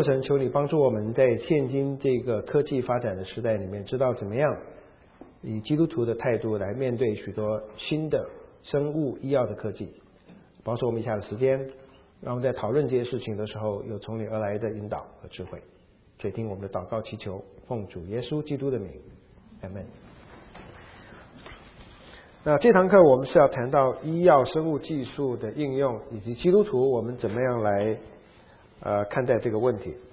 神，求你帮助我们在现今这个科技发展的时代里面，知道怎么样以基督徒的态度来面对许多新的生物医药的科技。保守我们以下的时间，让我们在讨论这些事情的时候，有从你而来的引导和智慧。垂听我们的祷告祈求，奉主耶稣基督的名，阿们。那这堂课我们是要谈到医药生物技术的应用，以及基督徒我们怎么样来看待这个问题。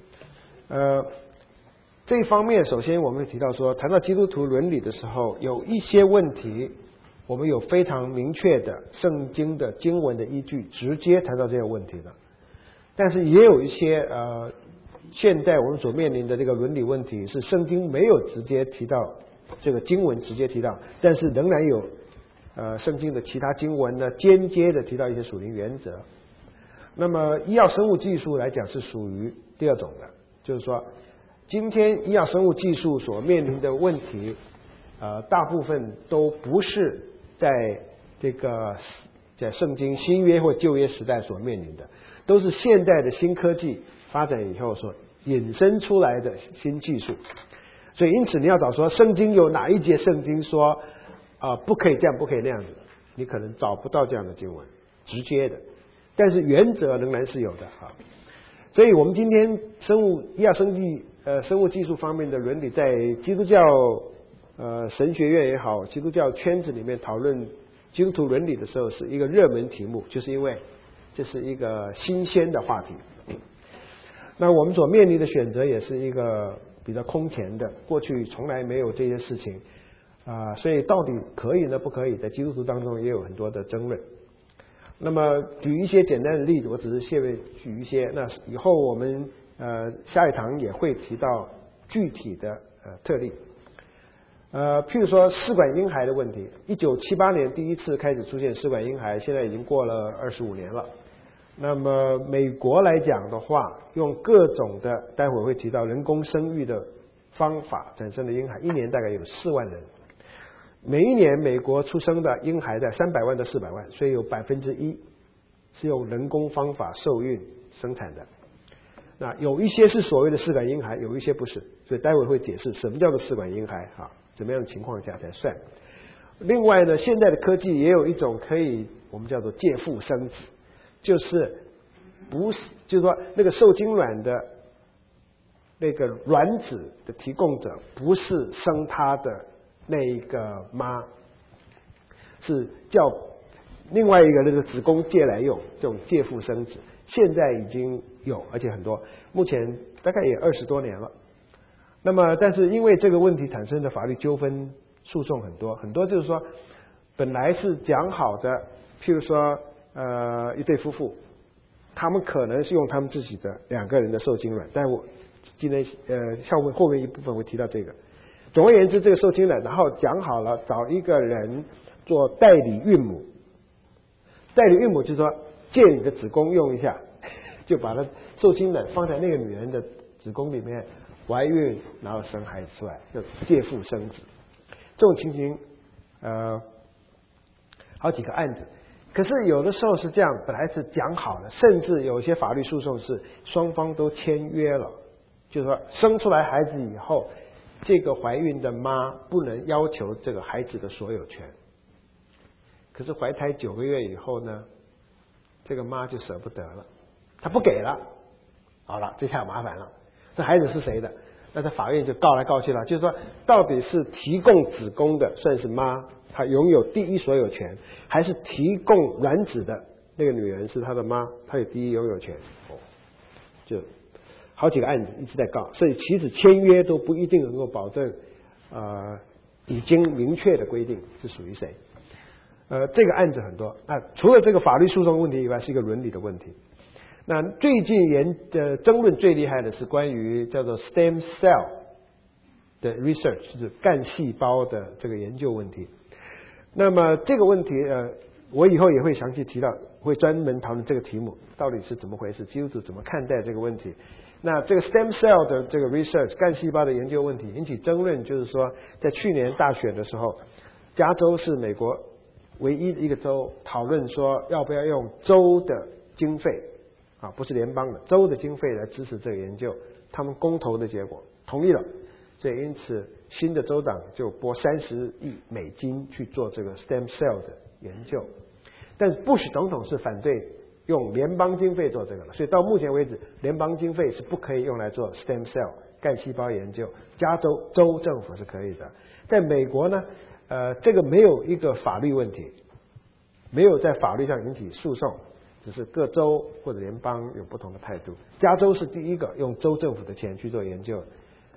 这一方面首先我们会提到说，谈到基督徒伦理的时候，有一些问题我们有非常明确的圣经的经文的依据，直接谈到这个问题的。但是也有一些现在我们所面临的这个伦理问题是圣经没有直接提到，这个经文直接提到，但是仍然有圣经的其他经文呢间接的提到一些属灵原则。那么医药生物技术来讲是属于第二种的，就是说今天医药生物技术所面临的问题大部分都不是在这个在圣经新约或旧约时代所面临的，都是现代的新科技发展以后所引申出来的新技术。所以因此你要找说圣经有哪一节圣经说不可以这样不可以那样子，你可能找不到这样的经文直接的，但是原则仍然是有的啊。所以我们今天医药生物技术方面的伦理，在基督教神学院也好，基督教圈子里面讨论基督徒伦理的时候，是一个热门题目，就是因为这是一个新鲜的话题。那我们所面临的选择也是一个比较空前的，过去从来没有这些事情所以到底可以呢不可以，在基督徒当中也有很多的争论。那么举一些简单的例子，我只是举一些，那以后我们下一堂也会提到具体的特例。譬如说试管婴孩的问题，1978年第一次开始出现试管婴孩，现在已经过了25年了。那么美国来讲的话，用各种的待会会提到人工生育的方法产生的婴孩，一年大概有4万人。每一年美国出生的婴孩在300万到400万，所以有1%是用人工方法受孕生产的。那有一些是所谓的试管婴孩，有一些不是，所以待会会解释什么叫做试管婴孩怎么样的情况下才算。另外呢，现在的科技也有一种可以我们叫做借腹生子，就是说那个受精卵的那个卵子的提供者不是生他的那一个妈，是叫另外一个那个子宫借来用，这种借腹生子现在已经有，而且很多，目前大概也20多年了。那么但是因为这个问题产生的法律纠纷诉讼很多，就是说本来是讲好的，譬如说一对夫妇，他们可能是用他们自己的2个人的受精卵，但我今天后面一部分会提到这个。总而言之，这个受精卵然后讲好了找一个人做代理孕母，代理孕母就是说借你的子宫用一下，就把它受精卵放在那个女人的子宫里面怀孕，然后生孩子出来，就借腹生子。这种情形好几个案子，可是有的时候是这样，本来是讲好了，甚至有些法律诉讼是双方都签约了，就是说生出来孩子以后，这个怀孕的妈不能要求这个孩子的所有权。可是怀胎9个月以后呢，这个妈就舍不得了，她不给了，好了，这下麻烦了，这孩子是谁的？那在法院就告来告去了，就是说到底是提供子宫的算是妈，她拥有第一所有权，还是提供卵子的那个女人是她的妈，她有第一拥有权。就好几个案子一直在告，所以其实签约都不一定能够保证已经明确的规定是属于谁。这个案子很多。那除了这个法律诉讼问题以外，是一个伦理的问题。那最近争论最厉害的是关于叫做 stem cell 的 research， 就是干细胞的这个研究问题。那么这个问题我以后也会详细提到，会专门讨论这个题目到底是怎么回事，基督徒怎么看待这个问题。那这个 stem cell 的这个 research 干细胞的研究问题引起争论，就是说在去年大选的时候，加州是美国唯一的一个州讨论说要不要用州的经费啊，不是联邦的，州的经费来支持这个研究，他们公投的结果同意了，所以因此新的州长就拨30亿美金去做这个 stem cell 的研究，但是布许总统是反对用联邦经费做这个了，所以到目前为止，联邦经费是不可以用来做 stem cell 干细胞研究，加州州政府是可以的。在美国呢，这个没有一个法律问题，没有在法律上引起诉讼，只是各州或者联邦有不同的态度。加州是第一个用州政府的钱去做研究，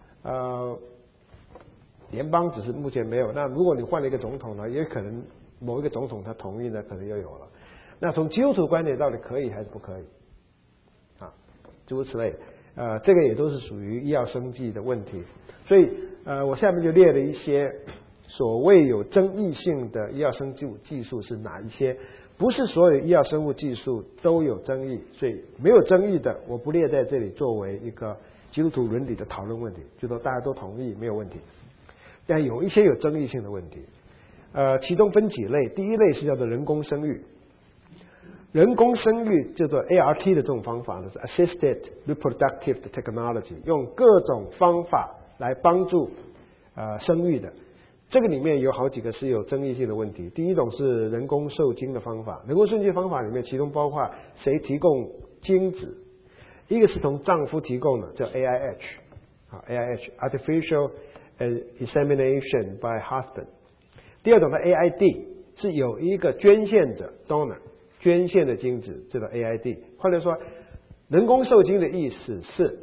联邦只是目前没有。那如果你换了一个总统呢，也可能某一个总统他同意呢，可能又有了。那从基督徒观点到底可以还是不可以啊？诸如此类，这个也都是属于医药生技的问题。所以我下面就列了一些所谓有争议性的医药生物技术是哪一些。不是所有医药生物技术都有争议，所以没有争议的我不列在这里作为一个基督徒伦理的讨论问题，就说大家都同意没有问题。但有一些有争议性的问题，其中分几类。第一类是叫做人工生育，人工生育叫做 ART 的这种方法呢，是 Assisted Reproductive Technology， 用各种方法来帮助生育的。这个里面有好几个是有争议性的问题。第一种是人工受精的方法，人工受精方法里面其中包括谁提供精子，一个是从丈夫提供的叫 AIH Artificial Insemination by Husband， 第二种的 AID 是有一个捐献者 donor 捐献的精子，这个 AID。或者说人工受精的意思是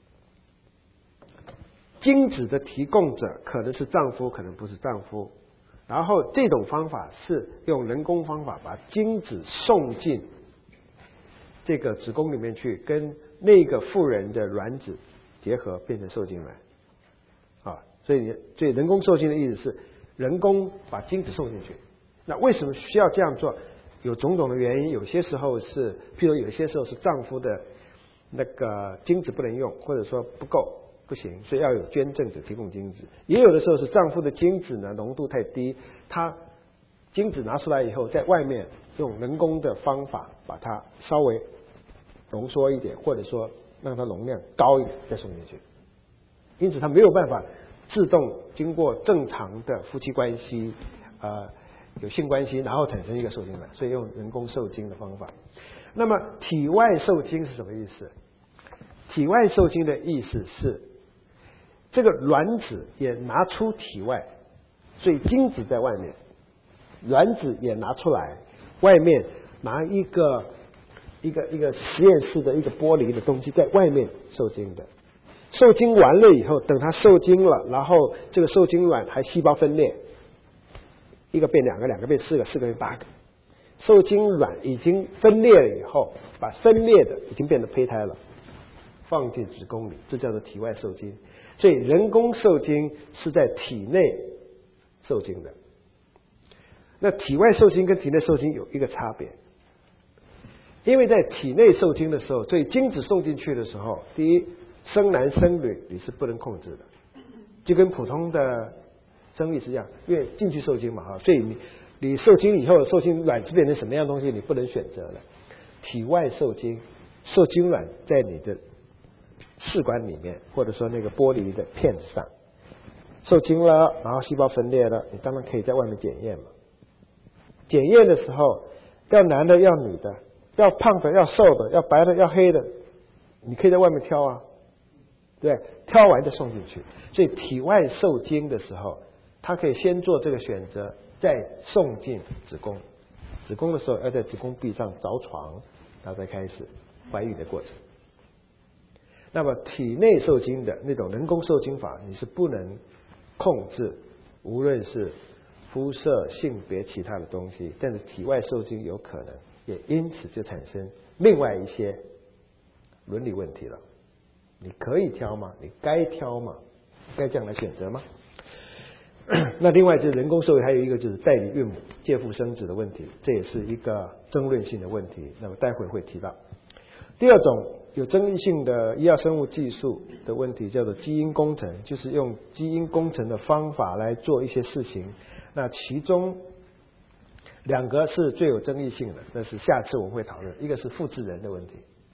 精子的提供者可能是丈夫，可能不是丈夫，然后这种方法是用人工方法把精子送进这个子宫里面去，跟那个妇人的卵子结合变成受精卵啊。所以人工受精的意思是人工把精子送进去。那为什么需要这样做？有种种的原因，有些时候是譬如有些时候是丈夫的那个精子不能用，或者说不够不行，所以要有捐赠者提供精子。也有的时候是丈夫的精子呢浓度太低，他精子拿出来以后，在外面用人工的方法把它稍微浓缩一点，或者说让它容量高一点再送进去。因此他没有办法自动经过正常的夫妻关系有性关系，然后产生一个受精卵，所以用人工受精的方法。那么体外受精是什么意思？体外受精的意思是这个卵子也拿出体外，所以精子在外面，卵子也拿出来，外面拿一个实验室的一个玻璃的东西在外面受精的。受精完了以后，等它受精了，然后这个受精卵还细胞分裂，一个变2个，2个变4个，4个变8个。受精卵已经分裂了以后，把分裂的已经变成胚胎了，放进子宫里，这叫做体外受精。所以人工受精是在体内受精的。那体外受精跟体内受精有一个差别，因为在体内受精的时候，所以精子送进去的时候，第一，生男生女你是不能控制的，就跟普通的生育是一样，因为进去受精嘛，所以你受精以后，受精卵是变成什么样东西你不能选择的。体外受精，受精卵在你的试管里面，或者说那个玻璃的片子上受精了，然后细胞分裂了，你当然可以在外面检验嘛。检验的时候，要男的要女的，要胖的要瘦的，要白的要黑的，你可以在外面挑啊，对，挑完再送进去。所以体外受精的时候，他可以先做这个选择，再送进子宫。子宫的时候要在子宫壁上着床，然后再开始怀孕的过程。那么体内受精的那种人工受精法，你是不能控制，无论是肤色、性别、其他的东西，但是体外受精有可能，也因此就产生另外一些伦理问题了。你可以挑吗？你该挑吗？该这样来选择吗？那另外就是人工受孕，还有一个就是代理孕母、借腹生子的问题，这也是一个争论性的问题。那么待会会提到。第二种有争议性的医药生物技术的问题叫做基因工程，就是用基因工程的方法来做一些事情。那其中2个是最有争议性的，那是下次我们会讨论。一个是复制人的问题，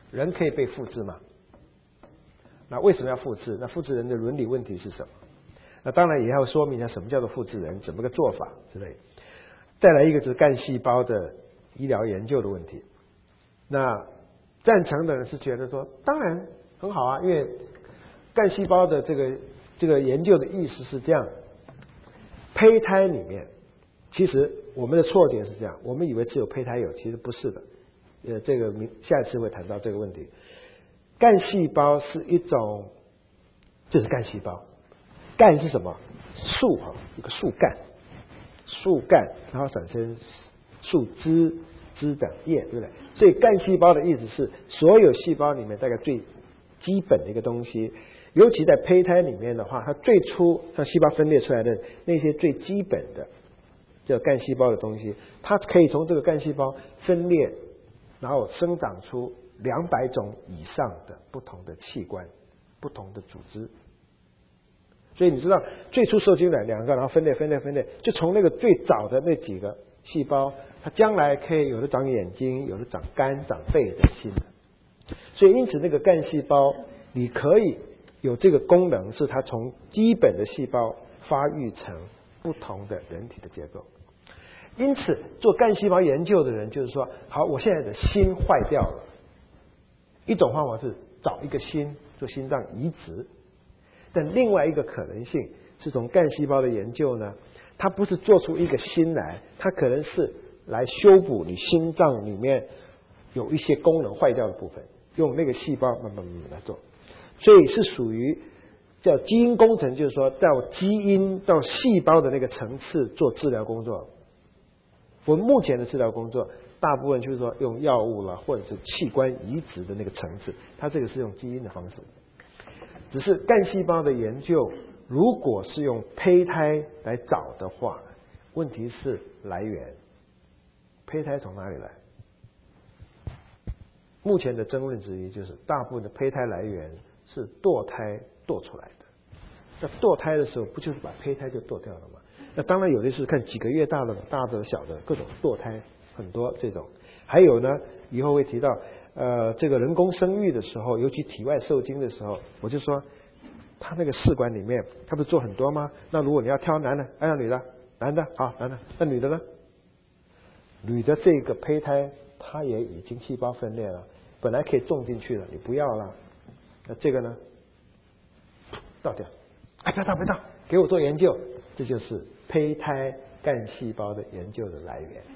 人可以被复制吗？那为什么要复制？那复制人的伦理问题是什么？那当然也要说明一下什么叫做复制人，怎么个做法之类的。再来一个就是干细胞的医疗研究的问题。那赞成的人是觉得说，当然很好啊，因为干细胞的这个研究的意思是这样：胚胎里面，其实我们的错点是这样，我们以为只有胚胎有，其实不是的。这个下一次会谈到这个问题。干细胞是一种，这是干细胞。干是什么？树一个树干，然后产生树枝、枝的叶，对不对？所以干细胞的意思是所有细胞里面大概最基本的一个东西，尤其在胚胎里面的话，它最初像细胞分裂出来的那些最基本的叫干细胞的东西，它可以从这个干细胞分裂，然后生长出200种以上的不同的器官、不同的组织。所以你知道，最初受精卵2个，然后分裂，就从那个最早的那几个细胞，它将来可以有的长眼睛，有的长肝、长肺的心。所以因此那个干细胞，你可以有这个功能，是它从基本的细胞发育成不同的人体的结构。因此做干细胞研究的人就是说，好，我现在的心坏掉了，一种方法是找一个心做心脏移植。但另外一个可能性是从干细胞的研究呢，它不是做出一个心来，它可能是来修补你心脏里面有一些功能坏掉的部分，用那个细胞慢慢来做，所以是属于叫基因工程，就是说到基因到细胞的那个层次做治疗工作。我们目前的治疗工作大部分就是说用药物啦，或者是器官移植的那个层次，它这个是用基因的方式。只是干细胞的研究，如果是用胚胎来找的话，问题是来源，胚胎从哪里来？目前的争论之一就是，大部分的胚胎来源是堕胎堕出来的。那堕胎的时候，不就是把胚胎就堕掉了吗？那当然有的是看几个月大的、大的、小的各种堕胎，很多这种。还有呢，以后会提到。这个人工生育的时候，尤其体外受精的时候，我就说，他那个试管里面，他不是做很多吗？那如果你要挑男的，要女的，男的好，男的，那女的呢？女的这个胚胎，它也已经细胞分裂了，本来可以种进去了，你不要了，那这个呢？倒掉，不要，给我做研究，这就是胚胎干细胞的研究的来源。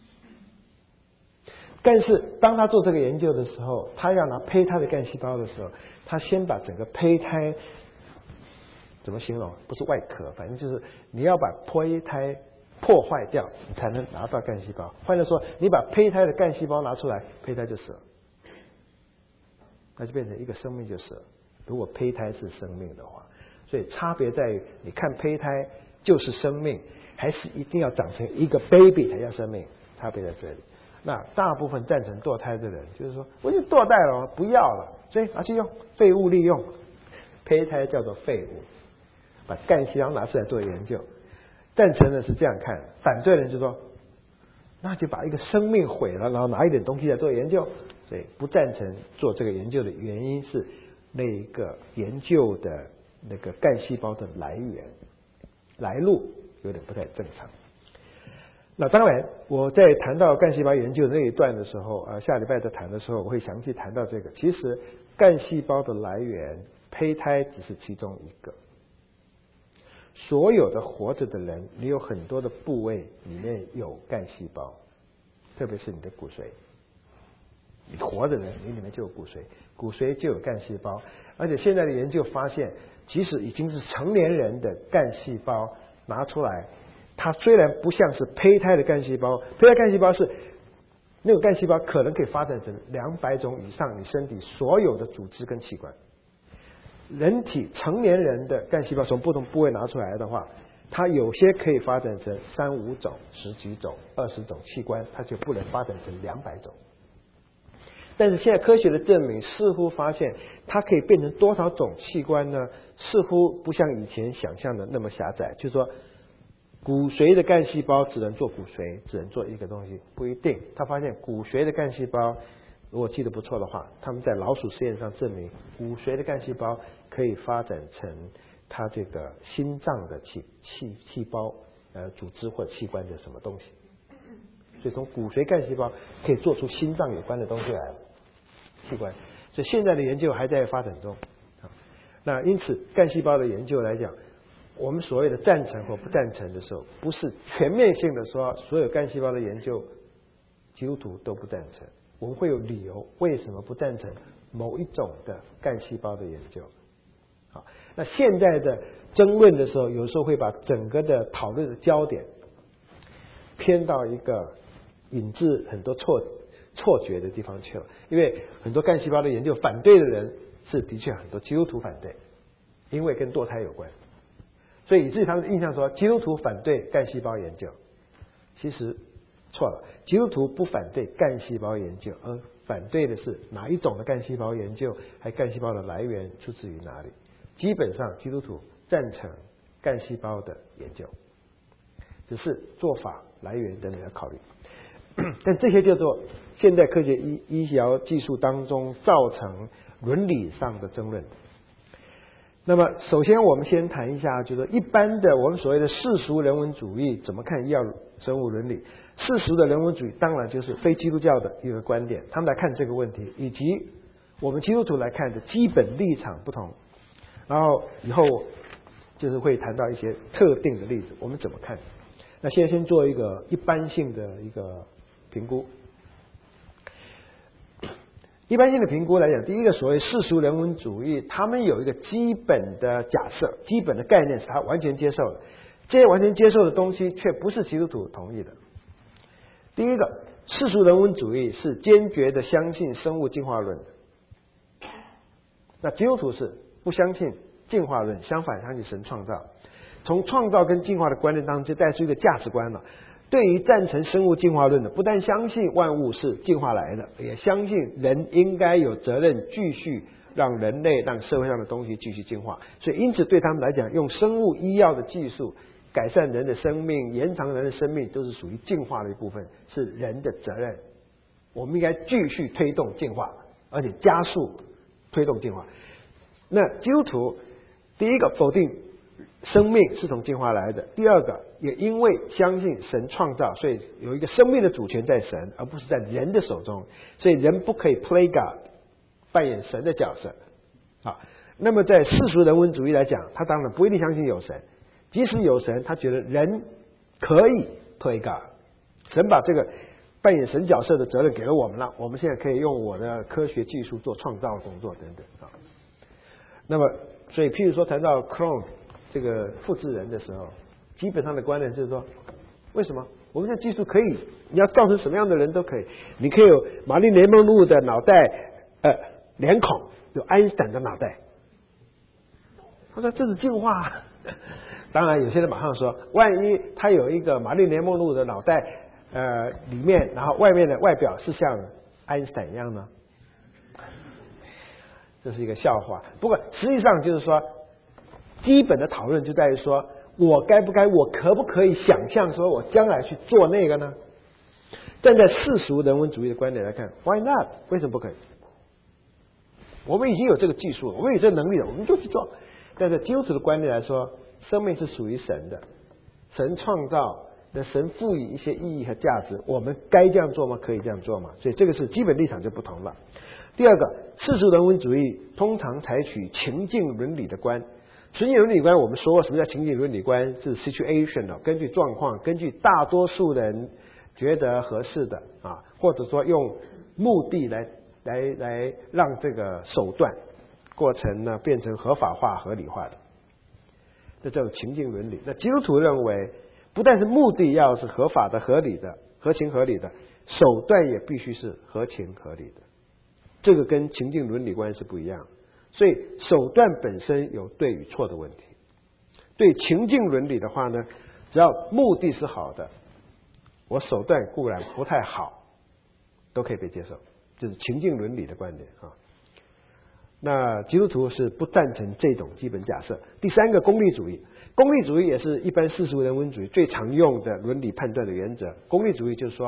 但是当他做这个研究的时候，他要拿胚胎的干细胞的时候，他先把整个胚胎怎么形容？不是外壳，反正就是你要把胚胎破坏掉，你才能拿到干细胞。换句话说，你把胚胎的干细胞拿出来，胚胎就死了，那就变成一个生命就死了。如果胚胎是生命的话，所以差别在于，你看胚胎就是生命，还是一定要长成一个 baby 才叫生命？差别在这里。那大部分赞成堕胎的人，就是说我已经堕胎了，不要了，所以拿去用废物利用，胚胎叫做废物，把干细胞拿出来做研究。赞成的是这样看，反对人就说，那就把一个生命毁了，然后拿一点东西来做研究。所以不赞成做这个研究的原因是，那个研究的那个干细胞的来路有点不太正常。那当然，我在谈到干细胞研究那一段的时候，下礼拜在谈的时候，我会详细谈到这个。其实，干细胞的来源，胚胎只是其中一个。所有的活着的人，你有很多的部位里面有干细胞，特别是你的骨髓。你活的人，你里面就有骨髓，骨髓就有干细胞。而且现在的研究发现，即使已经是成年人的干细胞拿出来，它虽然不像是胚胎的干细胞，胚胎干细胞是那个干细胞可能可以发展成200种以上你身体所有的组织跟器官。人体成年人的干细胞从不同部位拿出来的话，它有些可以发展成3、5种、10几种、20种器官，它就不能发展成200种。但是现在科学的证明似乎发现，它可以变成多少种器官呢？似乎不像以前想象的那么狭窄，就是说骨髓的干细胞只能做骨髓，只能做一个东西，不一定。他发现骨髓的干细胞如果记得不错的话，他们在老鼠实验上证明，骨髓的干细胞可以发展成它这个心脏的细胞组织或器官的什么东西。所以从骨髓干细胞可以做出心脏有关的东西来了，器官。所以现在的研究还在发展中。那因此干细胞的研究来讲，我们所谓的赞成或不赞成的时候，不是全面性的说所有干细胞的研究基督徒都不赞成，我们会有理由为什么不赞成某一种的干细胞的研究。好，那现在的争论的时候，有时候会把整个的讨论的焦点偏到一个引致很多错觉的地方去了。因为很多干细胞的研究反对的人是的确很多基督徒反对，因为跟堕胎有关，所以以至于他们印象说基督徒反对干细胞研究，其实错了。基督徒不反对干细胞研究，而反对的是哪一种的干细胞研究，还干细胞的来源出自于哪里。基本上基督徒赞成干细胞的研究，只是做法、来源等等要考虑。但这些叫做现代科学医疗技术当中造成伦理上的争论。那么首先我们先谈一下，就是一般的我们所谓的世俗人文主义怎么看医药生物伦理。世俗的人文主义当然就是非基督教的一个观点，他们来看这个问题，以及我们基督徒来看的基本立场不同。然后以后就是会谈到一些特定的例子，我们怎么看。那现在先做一个一般性的一个评估。一般性的评估来讲，第一个所谓世俗人文主义，他们有一个基本的假设、基本的概念是他完全接受的，这些完全接受的东西却不是基督徒同意的。第一个，世俗人文主义是坚决的相信生物进化论的，那基督徒是不相信进化论，相反相信神创造。从创造跟进化的观念当中就带出一个价值观了。对于赞成生物进化论的，不但相信万物是进化来的，也相信人应该有责任继续让人类、让社会上的东西继续进化。所以因此对他们来讲，用生物医药的技术改善人的生命、延长人的生命，都是属于进化的一部分，是人的责任。我们应该继续推动进化，而且加速推动进化。那基督徒第一个否定生命是从进化来的，第二个也因为相信神创造，所以有一个生命的主权在神，而不是在人的手中，所以人不可以 play God， 扮演神的角色。好，那么在世俗人文主义来讲，他当然不一定相信有神，即使有神，他觉得人可以 play God， 神把这个扮演神角色的责任给了我们了，我们现在可以用我的科学技术做创造工作等等啊。那么所以譬如说谈到 clone 这个复制人的时候，基本上的观念就是说，为什么我们的技术可以，你要造成什么样的人都可以，你可以有玛丽莲梦露的脑袋脸孔，有爱因斯坦的脑袋。他说这是进化。当然有些人马上说，万一他有一个玛丽莲梦露的脑袋里面，然后外面的外表是像爱因斯坦一样呢？这是一个笑话。不过实际上就是说，基本的讨论就在于说，我可不可以想象说我将来去做那个呢？站在世俗人文主义的观点来看 ，Why not？ 为什么不可以？我们已经有这个技术了，我们有这个能力了，我们就去做。但是基督徒的观点来说，生命是属于神的，神创造，那神赋予一些意义和价值，我们该这样做吗？可以这样做吗？所以这个是基本立场就不同了。第二个，世俗人文主义通常采取情境伦理的观。情境伦理观，我们说过什么叫情境伦理观？是 situational， 根据状况，根据大多数人觉得合适的啊，或者说用目的来让这个手段过程呢变成合法化、合理化的，这叫情境伦理。那基督徒认为，不但是目的要是合法的、合理的、合情合理的，手段也必须是合情合理的。这个跟情境伦理观是不一样的。所以手段本身有对与错的问题。对情境伦理的话呢，只要目的是好的，我手段固然不太好，都可以被接受，这是情境伦理的观点啊。那基督徒是不赞成这种基本假设。第三个，功利主义。功利主义也是一般世俗人文主义最常用的伦理判断的原则。功利主义就是说，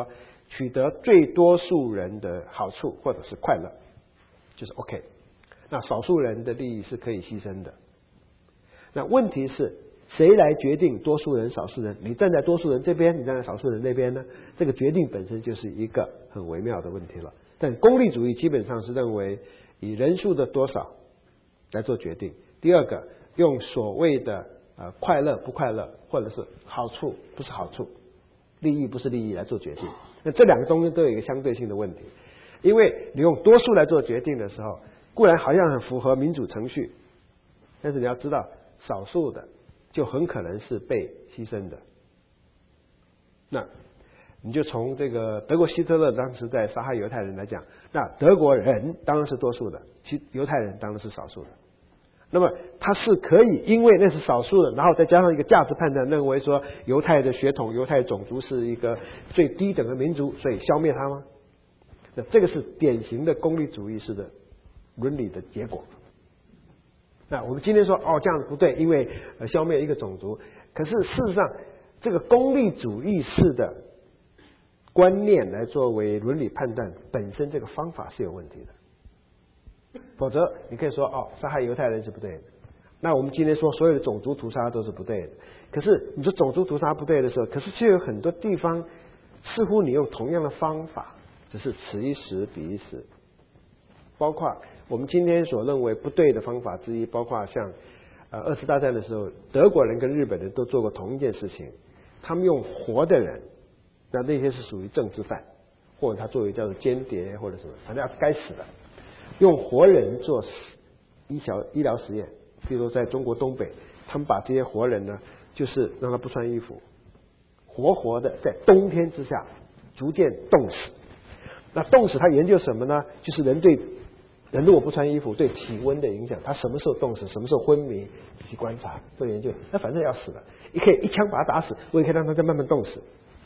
取得最多数人的好处或者是快乐，就是 OK。那少数人的利益是可以牺牲的。那问题是谁来决定多数人少数人？你站在多数人这边，你站在少数人那边呢？这个决定本身就是一个很微妙的问题了。但功利主义基本上是认为以人数的多少来做决定。第二个，用所谓的快乐不快乐，或者是好处不是好处，利益不是利益来做决定。那这两个中间都有一个相对性的问题，因为你用多数来做决定的时候，固然好像很符合民主程序，但是你要知道，少数的就很可能是被牺牲的。那你就从这个德国希特勒当时在杀害犹太人来讲，那德国人当然是多数的，犹太人当然是少数的。那么他是可以因为那是少数的，然后再加上一个价值判断，认为说犹太的血统、犹太种族是一个最低等的民族，所以消灭他吗？那这个是典型的功利主义式的伦理的结果。那我们今天说这样子不对，因为消灭一个种族，可是事实上这个功利主义式的观念来作为伦理判断，本身这个方法是有问题的。否则你可以说杀害犹太人是不对的，那我们今天说所有的种族屠杀都是不对的。可是你说种族屠杀不对的时候，可是却有很多地方似乎你用同样的方法，只是此一时彼一时。包括我们今天所认为不对的方法之一，包括像二次大战的时候，德国人跟日本人都做过同一件事情，他们用活的人，那些是属于政治犯，或者他作为叫做间谍或者什么，反正要该死的，用活人做医疗实验。比如在中国东北，他们把这些活人呢，就是让他不穿衣服，活的在冬天之下逐渐冻死。那冻死他研究什么呢？就是人如果不穿衣服对体温的影响，他什么时候冻死，什么时候昏迷，去观察做研究。那反正要死了，你可以一枪把他打死，我也可以让他再慢慢冻死。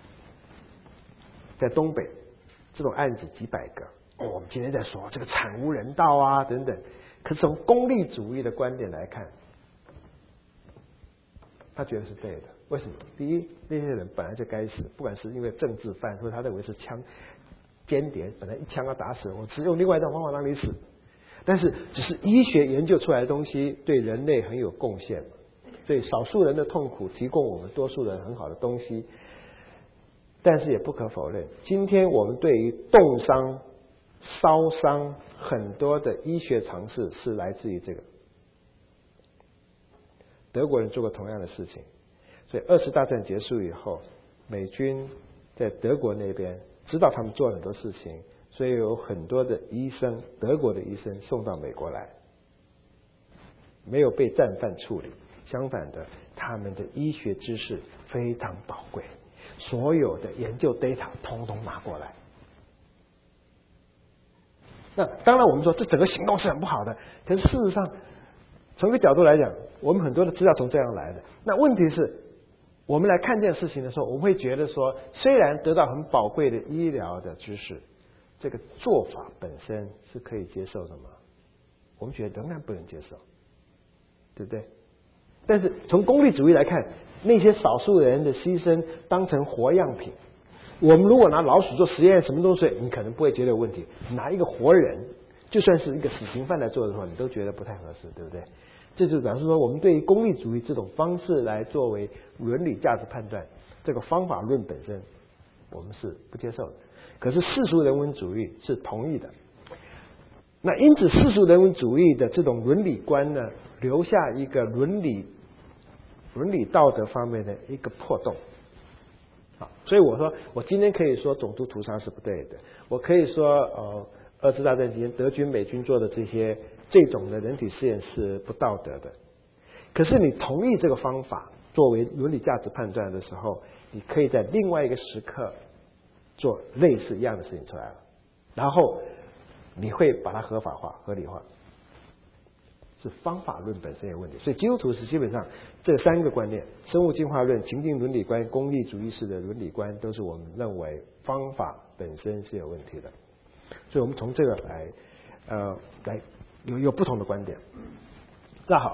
在东北这种案子几百个，我们今天在说这个惨无人道啊等等，可是从功利主义的观点来看，他觉得是对的。为什么？第一，那些人本来就该死，不管是因为政治犯，或者他认为是间谍，本来一枪要打死，我只用另外一种方法让你死。但是只是医学研究出来的东西对人类很有贡献，所以少数人的痛苦提供我们多数人很好的东西。但是也不可否认，今天我们对于冻伤、烧伤很多的医学常识是来自于这个。德国人做过同样的事情，所以二次大战结束以后，美军在德国那边知道他们做了很多事情，所以有很多的医生，德国的医生送到美国来，没有被战犯处理，相反的，他们的医学知识非常宝贵，所有的研究 data 通通拿过来。那当然我们说这整个行动是很不好的，可是事实上从一个角度来讲，我们很多的资料从这样来的。那问题是我们来看这件事情的时候，我们会觉得说，虽然得到很宝贵的医疗的知识，这个做法本身是可以接受的吗？我们觉得仍然不能接受，对不对？但是从功利主义来看，那些少数人的牺牲当成活样品，我们如果拿老鼠做实验，什么东西你可能不会觉得有问题，拿一个活人，就算是一个死刑犯来做的时候，你都觉得不太合适，对不对？这就表示说，我们对于功利主义这种方式来作为伦理价值判断，这个方法论本身我们是不接受的。可是世俗人文主义是同意的。那因此世俗人文主义的这种伦理观呢，留下一个伦理道德方面的一个破洞。所以我说，我今天可以说种族屠杀是不对的，我可以说二次大战期间德军美军做的这种的人体试验是不道德的。可是你同意这个方法作为伦理价值判断的时候，你可以在另外一个时刻做类似一样的事情出来了，然后你会把它合法化、合理化，是方法论本身有问题。所以基督徒是基本上这三个观念：生物进化论、情境伦理观、功利主义式的伦理观，都是我们认为方法本身是有问题的。所以我们从这个来有不同的观点。那好，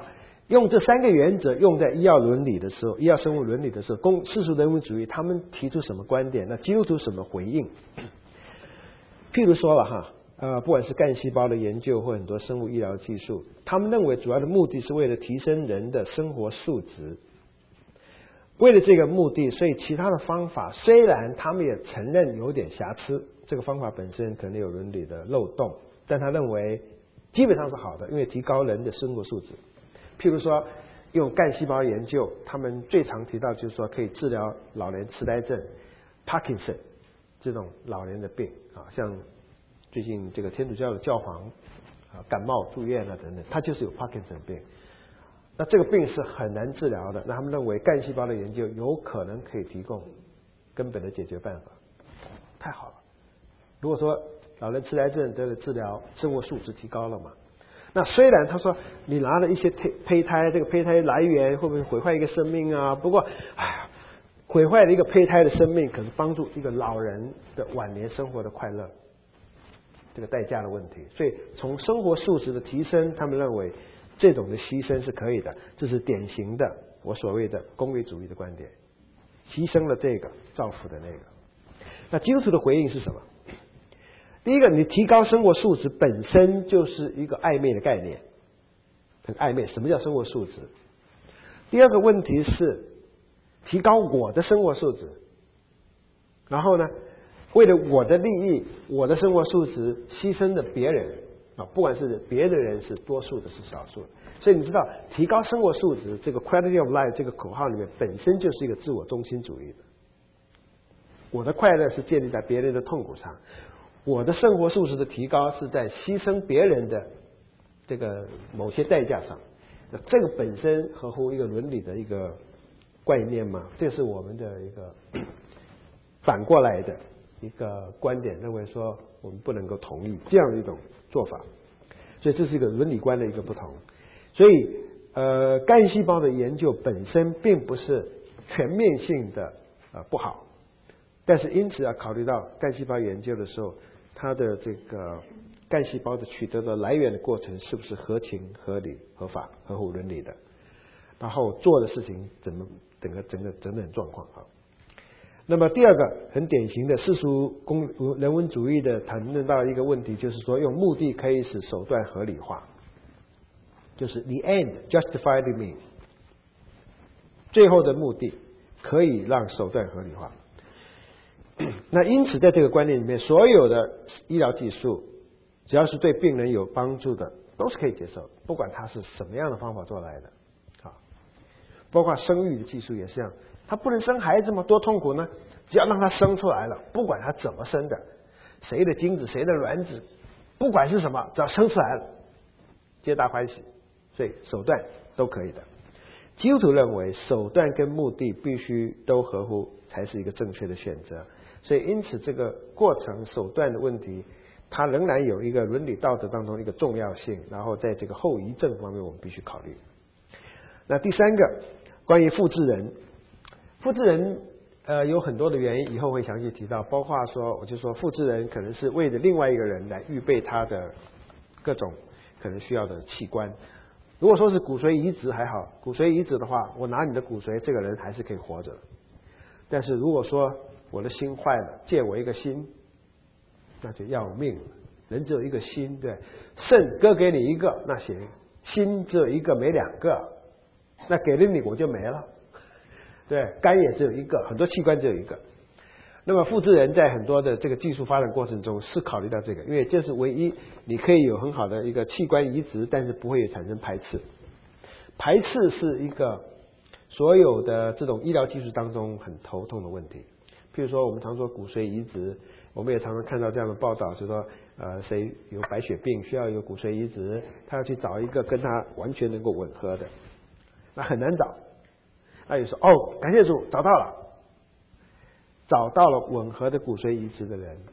用这3个原则用在医药伦理的时候，医药生物伦理的时候，世俗人文主义他们提出什么观点？那基督徒什么回应？譬如说了哈，不管是干细胞的研究或很多生物医疗技术，他们认为主要的目的是为了提升人的生活素质。为了这个目的，所以其他的方法虽然他们也承认有点瑕疵，这个方法本身可能有伦理的漏洞，但他认为基本上是好的，因为提高人的生活素质。譬如说用干细胞研究，他们最常提到就是说可以治疗老年痴呆症、Parkinson 这种老年的病啊，像最近这个天主教的教皇感冒住院啊等等，他就是有 Parkinson 病。那这个病是很难治疗的，那他们认为干细胞的研究有可能可以提供根本的解决办法，太好了。如果说老人痴呆症这个治疗生活素质提高了嘛，那虽然他说你拿了一些胚胎，这个胚胎来源会不会毁坏一个生命啊？不过，毁坏了一个胚胎的生命，可是帮助一个老人的晚年生活的快乐，这个代价的问题。所以从生活素质的提升，他们认为这种的牺牲是可以的，这是典型的我所谓的功利主义的观点，牺牲了这个，造福的那个。那基督徒的回应是什么？第一个，你提高生活素质本身就是一个暧昧的概念，很暧昧。什么叫生活素质？第二个问题是提高我的生活素质，然后呢，为了我的利益，我的生活素质牺牲了别人啊，不管是别的人是多数的是少数的。所以你知道，提高生活素质这个 quality of life 这个口号里面本身就是一个自我中心主义的。我的快乐是建立在别人的痛苦上，我的生活素质的提高是在牺牲别人的这个某些代价上。那这个本身合乎一个伦理的一个观念嘛，这是我们的一个反过来的一个观点，认为说我们不能够同意这样的一种做法，所以这是一个伦理观的一个不同。所以干细胞的研究本身并不是全面性的不好，但是因此要考虑到干细胞研究的时候，它的这个干细胞的取得的来源的过程是不是合情合理合法合乎伦理的，然后做的事情怎么整个状况啊。那么第二个很典型的世俗人文主义的谈论到一个问题，就是说用目的可以使手段合理化，就是 the end justify the means， 最后的目的可以让手段合理化。那因此在这个观念里面，所有的医疗技术只要是对病人有帮助的都是可以接受，不管它是什么样的方法做来的啊，包括生育的技术也是这样，他不能生孩子吗？多痛苦呢？只要让他生出来了，不管他怎么生的，谁的精子谁的卵子，不管是什么，只要生出来了，皆大欢喜，所以手段都可以的。基督徒认为手段跟目的必须都合乎才是一个正确的选择，所以因此这个过程手段的问题，它仍然有一个伦理道德当中一个重要性，然后在这个后遗症方面我们必须考虑。那第三个关于复制人，复制人有很多的原因，以后会详细提到，包括说我就说复制人可能是为了另外一个人来预备他的各种可能需要的器官。如果说是骨髓移植还好，骨髓移植的话，我拿你的骨髓，这个人还是可以活着。但是如果说我的心坏了，借我一个心，那就要命了。人只有一个心，对，肾割给你一个，那行；心只有一个没两个，那给了你我就没了。对，肝也只有一个，很多器官只有一个。那么复制人在很多的这个技术发展过程中是考虑到这个，因为这是唯一你可以有很好的一个器官移植，但是不会产生排斥。排斥是一个所有的这种医疗技术当中很头痛的问题。譬如说我们常说骨髓移植，我们也常常看到这样的报道，就说谁有白血病需要一个骨髓移植，他要去找一个跟他完全能够吻合的，那很难找。那有时候感谢主找到了。找到了吻合的骨髓移植的人，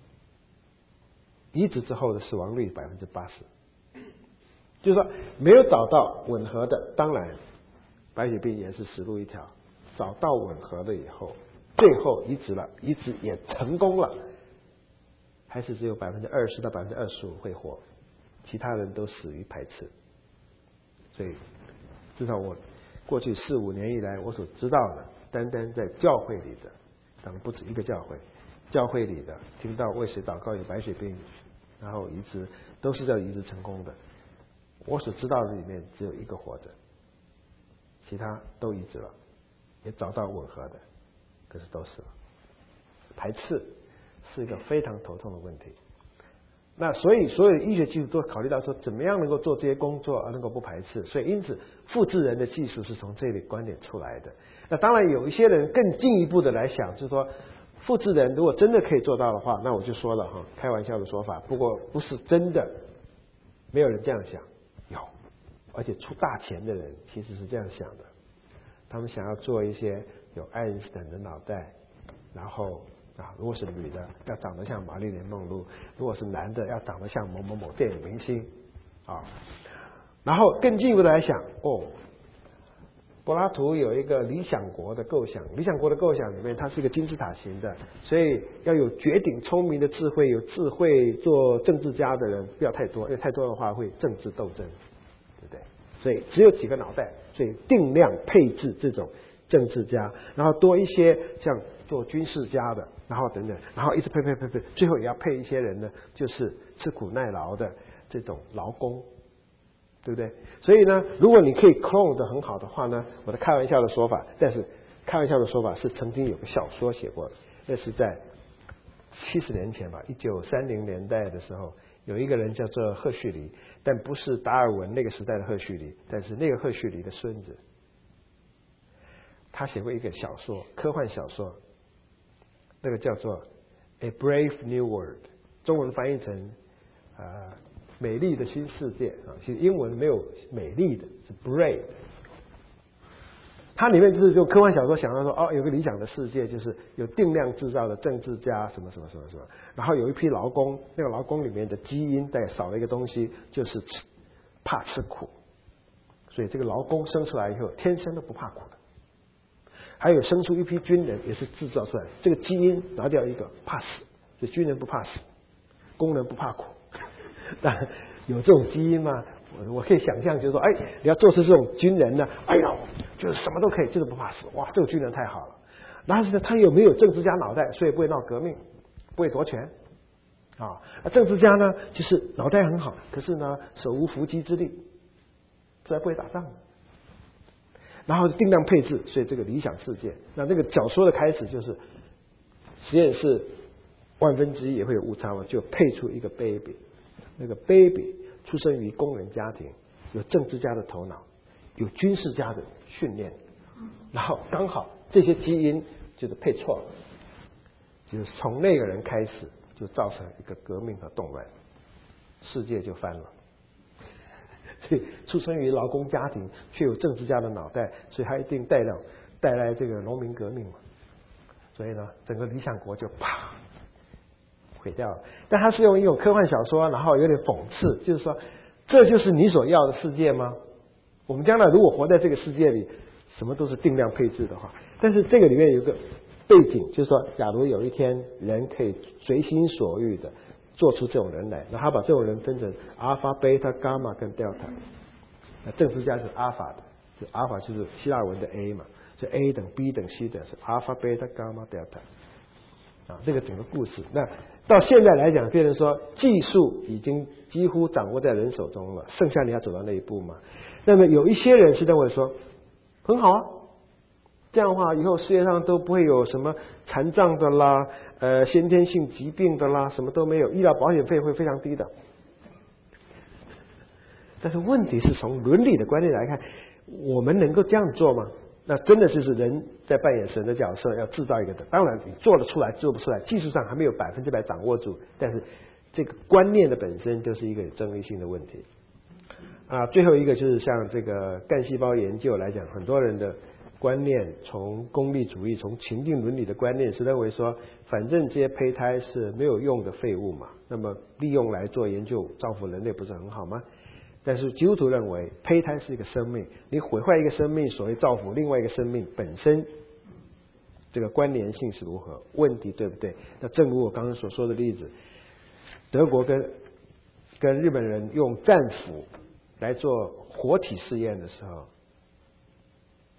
移植之后的死亡率80%，就是说没有找到吻合的，当然白血病也是死路一条。找到吻合的以后，最后移植了，移植也成功了，还是只有20%到25%会活，其他人都死于排斥。所以至少我过去4、5年以来我所知道的，单单在教会里的，当然不止一个教会里的听到为谁祷告有白血病，然后移植都是叫移植成功的。我所知道的里面只有一个活着，其他都移植了，也找到吻合的，可是都死了。排斥是一个非常头痛的问题。那所以所有的医学技术都考虑到说，怎么样能够做这些工作而能够不排斥。所以因此复制人的技术是从这里观点出来的。那当然有一些人更进一步的来想，就是说复制人如果真的可以做到的话，那我就说了哈，开玩笑的说法，不过不是真的，没有人这样想。有，而且出大钱的人其实是这样想的，他们想要做一些有爱因斯坦的脑袋，然后如果是女的要长得像玛丽莲梦露，如果是男的要长得像某某某电影明星然后更进一步的来想，柏拉图有一个理想国的构想，理想国的构想里面它是一个金字塔型的，所以要有绝顶聪明的智慧，有智慧做政治家的人不要太多，因为太多的话会政治斗争，对不对？所以只有几个脑袋，所以定量配置这种政治家，然后多一些像做军事家的，然后等等，然后一直配，最后也要配一些人呢，就是吃苦耐劳的这种劳工，对不对？所以呢，如果你可以 clone 的很好的话呢，我的开玩笑的说法，但是开玩笑的说法是曾经有个小说写过的，那是在70年前吧，1930年代的时候，有一个人叫做赫胥黎，但不是达尔文那个时代的赫胥黎，但是那个赫胥黎的孙子，他写过一个小说，科幻小说，那个叫做 A Brave New World， 中文翻译成美丽的新世界其实英文没有美丽的，是 brave。它里面就是用科幻小说想到说，有个理想的世界，就是有定量制造的政治家什么，然后有一批劳工，那个劳工里面的基因大概少了一个东西，就是怕吃苦，所以这个劳工生出来以后天生都不怕苦的。还有生出一批军人也是制造出来，这个基因拿掉一个怕死，所以军人不怕死，工人不怕苦。但有这种基因吗？我可以想象，就是说，你要做出这种军人呢，就是什么都可以，就是不怕死。哇，这个军人太好了。但是呢，他又没有政治家脑袋，所以不会闹革命，不会夺权政治家呢，就是脑袋很好，可是呢，手无缚鸡之力，所以不会打仗。然后定量配置，所以这个理想世界。那这个小说的开始就是实验室1/1也会有误差嘛，就配出一个 baby。那个 baby 出生于工人家庭，有政治家的头脑，有军事家的训练，然后刚好这些基因就是配错了，就是从那个人开始就造成一个革命和动乱，世界就翻了。所以出生于劳工家庭却有政治家的脑袋，所以他一定带来这个农民革命嘛。所以呢，整个理想国就啪毁掉了。但他是用一种科幻小说，然后有点讽刺，就是说，这就是你所要的世界吗？我们将来如果活在这个世界里，什么都是定量配置的话，但是这个里面有一个背景，就是说，假如有一天人可以随心所欲的做出这种人来，那他把这种人分成阿尔法、贝塔、伽马跟德尔塔。那政治家是阿尔法的，就阿尔法就是希腊文的 A 嘛，所以 A 等 B 等 C 等是阿尔法、贝塔、伽马、德尔塔。这个整个故事，那到现在来讲，变成说技术已经几乎掌握在人手中了，剩下你要走到那一步嘛。那么有一些人是认为说，很好啊，这样的话以后世界上都不会有什么残障的啦，先天性疾病的啦，什么都没有，医疗保险费会非常低的。但是问题是从伦理的观念来看，我们能够这样做吗？那真的就是人在扮演神的角色，要制造一个的。当然你做得出来做不出来，技术上还没有100%掌握住，但是这个观念的本身就是一个有争议性的问题。最后一个就是像这个干细胞研究来讲，很多人的观念从功利主义、从情境伦理的观念是认为说，反正这些胚胎是没有用的废物嘛，那么利用来做研究造福人类不是很好吗？但是基督徒认为胚胎是一个生命，你毁坏一个生命，所谓造福另外一个生命本身，这个关联性是如何？问题对不对？那正如我刚刚所说的例子，德国跟日本人用战斧来做活体试验的时候，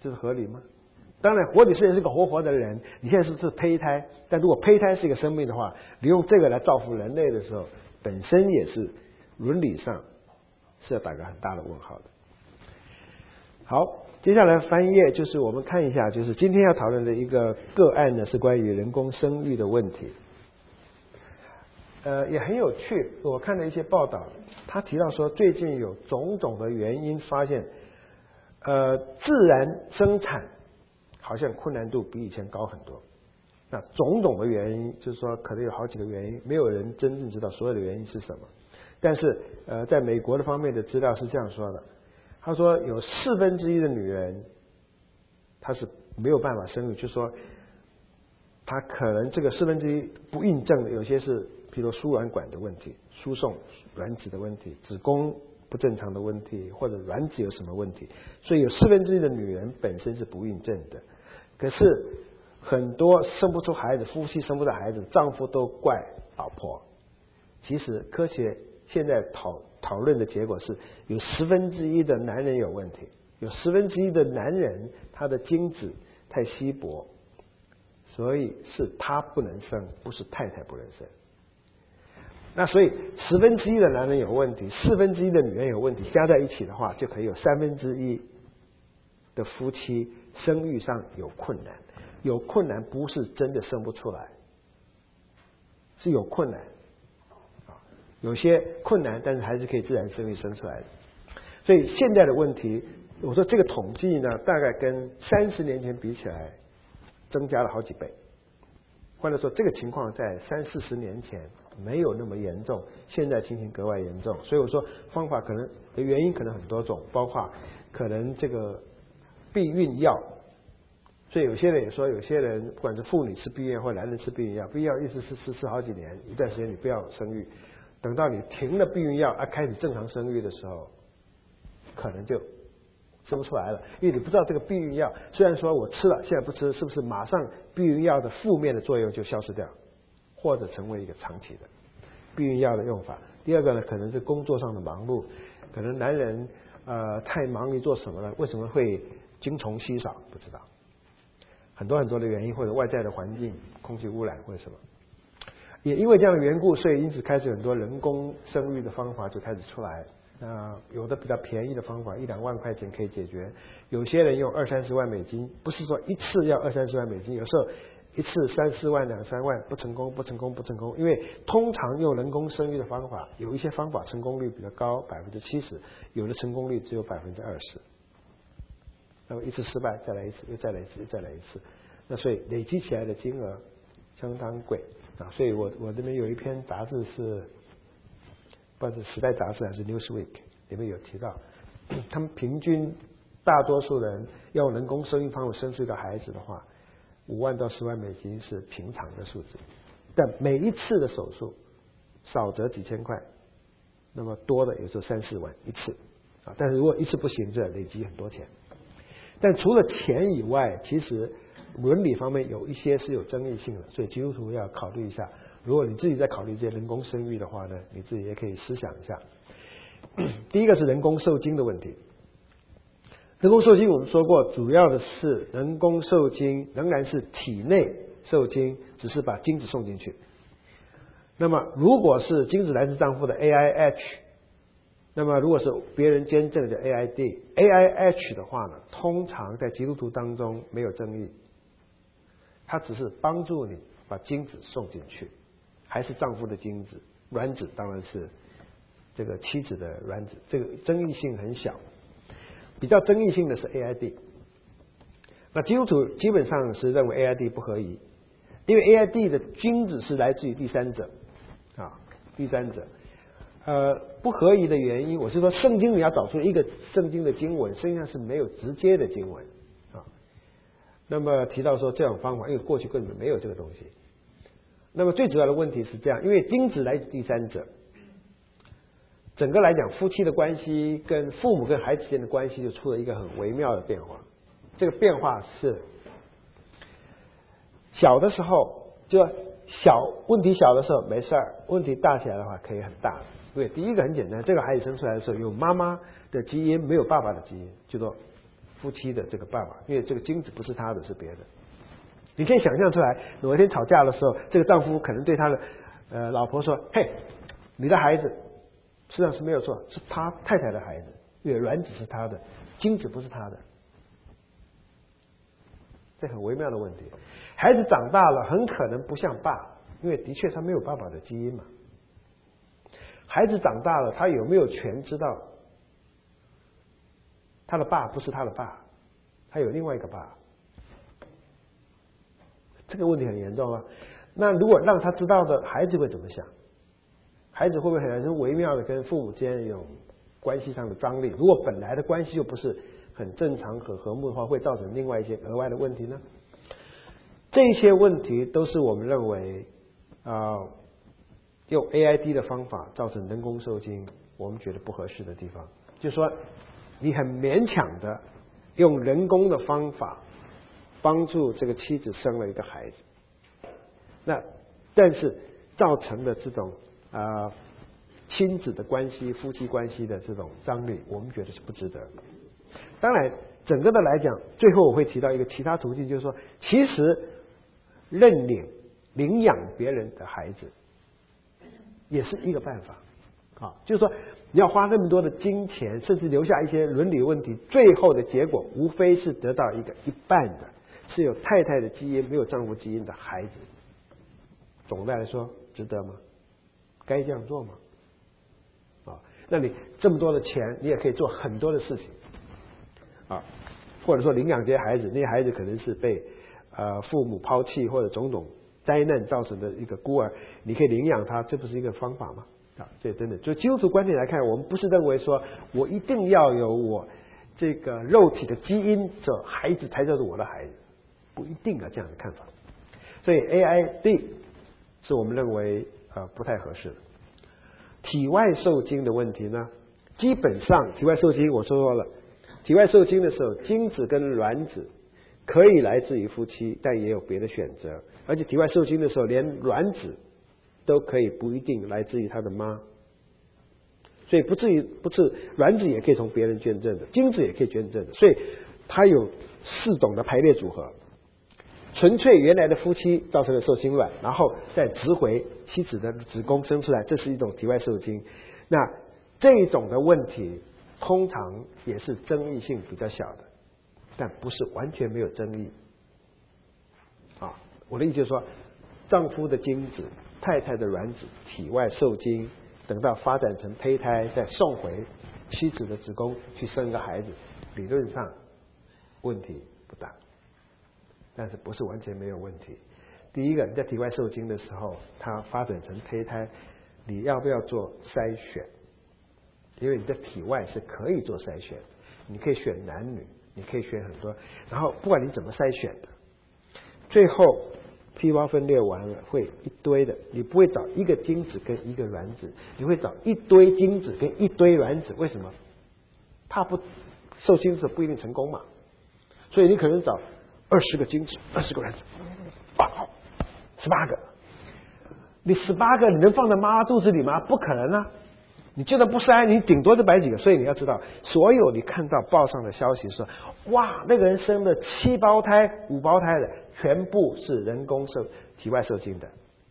这是合理吗？当然，活体实验是个活的人，你现在是胚胎，但如果胚胎是一个生命的话，你用这个来造福人类的时候，本身也是伦理上是要打个很大的问号的。好，接下来翻页，就是我们看一下，就是今天要讨论的一个个案呢，是关于人工生育的问题。也很有趣，我看了一些报道，他提到说，最近有种种的原因发现，自然生产好像困难度比以前高很多。那种种的原因，就是说可能有好几个原因，没有人真正知道所有的原因是什么。但是在美国的方面的资料是这样说的，他说有1/4的女人，她是没有办法生育，就是说她可能这个1/4不孕症的，有些是比如输卵管的问题、输送卵子的问题、子宫不正常的问题，或者卵子有什么问题，所以有1/4的女人本身是不孕症的。可是很多生不出孩子，夫妻生不出孩子，丈夫都怪老婆。其实科学现在讨论的结果是，有1/10的男人有问题，有1/10的男人他的精子太稀薄，所以是他不能生，不是太太不能生。那所以1/10的男人有问题，1/4的女人有问题，加在一起的话，就可以有1/3的夫妻生育上有困难。有困难不是真的生不出来，是有困难。有些困难，但是还是可以自然生育生出来的。所以现在的问题，我说这个统计呢，大概跟30年前比起来，增加了好几倍。或者说，这个情况在30-40年前没有那么严重，现在情形格外严重。所以我说，方法可能的原因可能很多种，包括可能这个避孕药。所以有些人也说，有些人不管是妇女吃避孕药或男人吃避孕药，避孕药一直吃好几年，一段时间你不要生育，等到你停了避孕药开始正常生育的时候，可能就生不出来了，因为你不知道这个避孕药虽然说我吃了，现在不吃，是不是马上避孕药的负面的作用就消失掉，或者成为一个长期的避孕药的用法。第二个呢，可能是工作上的忙碌，可能男人太忙于做什么了，为什么会精虫稀少，不知道。很多的原因，或者外在的环境、空气污染或者什么，也因为这样的缘故，所以因此开始很多人工生育的方法就开始出来。有的比较便宜的方法，1-2万块钱可以解决。有些人用20-30万美金，不是说一次要20-30万美金，有时候一次3-4万、2-3万，不成功。因为通常用人工生育的方法，有一些方法成功率比较高，70%，有的成功率只有20%。那么一次失败，再来一次，又再来一次，又再来一次，那所以累积起来的金额相当贵啊。所以我这边有一篇杂志是，不知道是时代杂志还是 Newsweek， 里面有提到，他们平均大多数人要人工生育方法生出一个孩子的话，5万到10万美金是平常的数字，但每一次的手术少则几千块，那么多的有时候3-4万一次啊。但是如果一次不行，就要累积很多钱。但除了钱以外，其实伦理方面有一些是有争议性的，所以基督徒要考虑一下。如果你自己在考虑这些人工生育的话呢，你自己也可以思想一下。第一个是人工受精的问题。人工受精我们说过，主要的是人工受精仍然是体内受精，只是把精子送进去。那么如果是精子来自丈夫的 AIH，那么如果是别人捐赠的 AIH 的话呢，通常在基督徒当中没有争议，它只是帮助你把精子送进去，还是丈夫的精子，卵子当然是这个妻子的卵子，这个争议性很小。比较争议性的是 AID， 那基督徒基本上是认为 AID 不合宜，因为 AID 的精子是来自于第三者啊，第三者。不合宜的原因，我是说圣经你要找出一个圣经的经文，实际上是没有直接的经文啊。那么提到说这种方法，因为过去根本没有这个东西。那么最主要的问题是这样，因为精子来自第三者，整个来讲夫妻的关系跟父母跟孩子之间的关系就出了一个很微妙的变化。这个变化是小的时候就问题小的时候没事儿，问题大起来的话可以很大。对，第一个很简单，这个孩子生出来的时候有妈妈的基因，没有爸爸的基因，就说夫妻的这个爸爸，因为这个精子不是他的，是别的。你可以想象出来，某一天吵架的时候，这个丈夫可能对他的老婆说：“嘿，你的孩子实际上是没有错，是他太太的孩子，因为卵子是他的，精子不是他的。”这很微妙的问题。孩子长大了，很可能不像爸，因为的确他没有爸爸的基因嘛。孩子长大了，他有没有权知道他的爸不是他的爸，他有另外一个爸？这个问题很严重啊。那如果让他知道的，孩子会怎么想？孩子会不会很微妙的跟父母间有关系上的张力？如果本来的关系就不是很正常和和睦的话，会造成另外一些额外的问题呢？这些问题都是我们认为用 AID 的方法造成人工受精，我们觉得不合适的地方。就是说，你很勉强的用人工的方法帮助这个妻子生了一个孩子，但是造成的这种亲子的关系、夫妻关系的这种张力，我们觉得是不值得。当然，整个的来讲，最后我会提到一个其他途径，就是说，其实领养别人的孩子也是一个办法啊。就是说，你要花那么多的金钱，甚至留下一些伦理问题，最后的结果无非是得到一半的是有太太的基因没有丈夫基因的孩子。总的来说，值得吗？该这样做吗？那你这么多的钱，你也可以做很多的事情或者说领养这些孩子，那些孩子可能是被父母抛弃或者种种灾难造成的一个孤儿，你可以领养他，这不是一个方法吗？这真的，就基督徒观点来看，我们不是认为说我一定要有我这个肉体的基因的孩子才叫做我的孩子，不一定这样的看法。所以 AID 是我们认为不太合适的。体外受精的问题呢，基本上体外受精我说了，体外受精的时候，精子跟卵子可以来自于夫妻，但也有别的选择。而且体外受精的时候，连卵子都可以不一定来自于他的妈，所以不是卵子也可以从别人捐赠的，精子也可以捐赠的，所以它有4种的排列组合。纯粹原来的夫妻造成的受精卵，然后再植回妻子的子宫生出来，这是一种体外受精。那这种的问题通常也是争议性比较小的，但不是完全没有争议我的意思就是说，丈夫的精子、太太的卵子体外受精，等到发展成胚胎，再送回妻子的子宫去生一个孩子，理论上问题不大，但是不是完全没有问题。第一个，你在体外受精的时候，它发展成胚胎，你要不要做筛选？因为你的体外是可以做筛选，你可以选男女，你可以选很多，然后不管你怎么筛选的，最后细胞分裂完了会一堆的，你不会找一个精子跟一个卵子，你会找一堆精子跟一堆卵子。为什么？怕不受精子不一定成功嘛，所以你可能找20个精子，20个卵子，18个，你18个你能放在妈妈肚子里吗？不可能啊！你就算不筛，你顶多就摆几个。所以你要知道，所有你看到报上的消息说，哇，那个人生了7胞胎、5胞胎的，全部是人工体外受精的。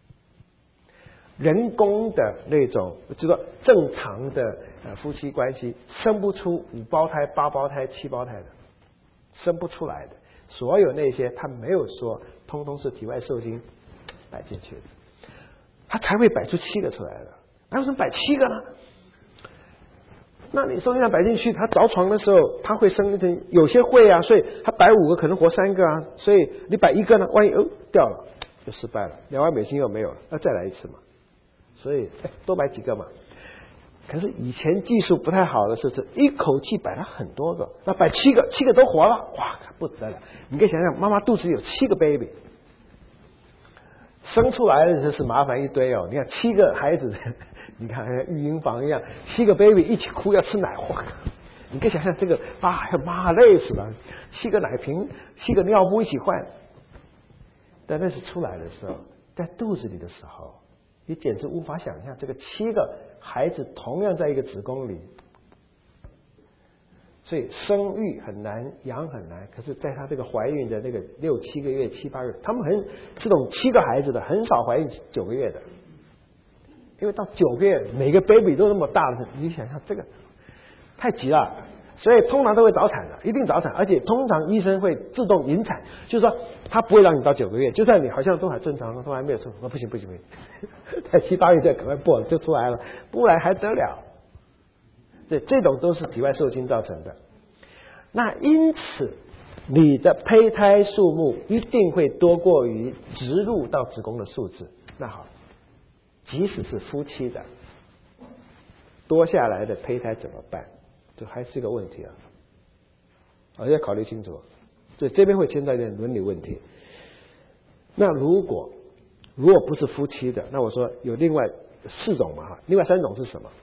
人工的那种，就说正常的夫妻关系，生不出5胞胎、8胞胎、7胞胎的，生不出来的。所有那些他没有说，通通是体外受精摆进去的，他才会摆出7个出来的。那为什么摆7个呢？那你受精卵摆进去，他着床的时候，他会生成，有些会啊，所以他摆5个可能活3个啊，所以你摆1个呢，万一掉了就失败了，$2万又没有了，那再来一次嘛。所以多摆几个嘛。可是以前技术不太好的时候，一口气摆了很多个，那摆7个，7个都活了，哇，不得了！你可以想想，妈妈肚子里有7个 baby， 生出来的就是麻烦一堆哦。你看7个孩子。你看育婴房一样，7个 baby 一起哭要吃奶，哇！你可以想象这个妈累死了，7个奶瓶、7个尿布一起换。但那是出来的时候，在肚子里的时候，你简直无法想象这个7个孩子同样在一个子宫里， 所以生育很难，养很难。可是，在她这个怀孕的那个6、7个月、7、8月，他们这种7个孩子的很少怀孕9个月的，因为到9个月每个 baby 都那么大了，你想想这个太急了，所以通常都会早产的，一定早产，而且通常医生会自动引产，就是说他不会让你到9个月，就算你好像都还正常，都还没有生，不行，在7、8月再赶快破就出来了，不然还得了。这种都是体外受精造成的。那因此你的胚胎数目一定会多过于植入到子宫的数字。那好，即使是夫妻的多下来的胚胎怎么办？这还是个问题啊，要考虑清楚。所以这边会牵到一点伦理问题。那如果不是夫妻的，那我说有另外4种嘛，另外3种是什么？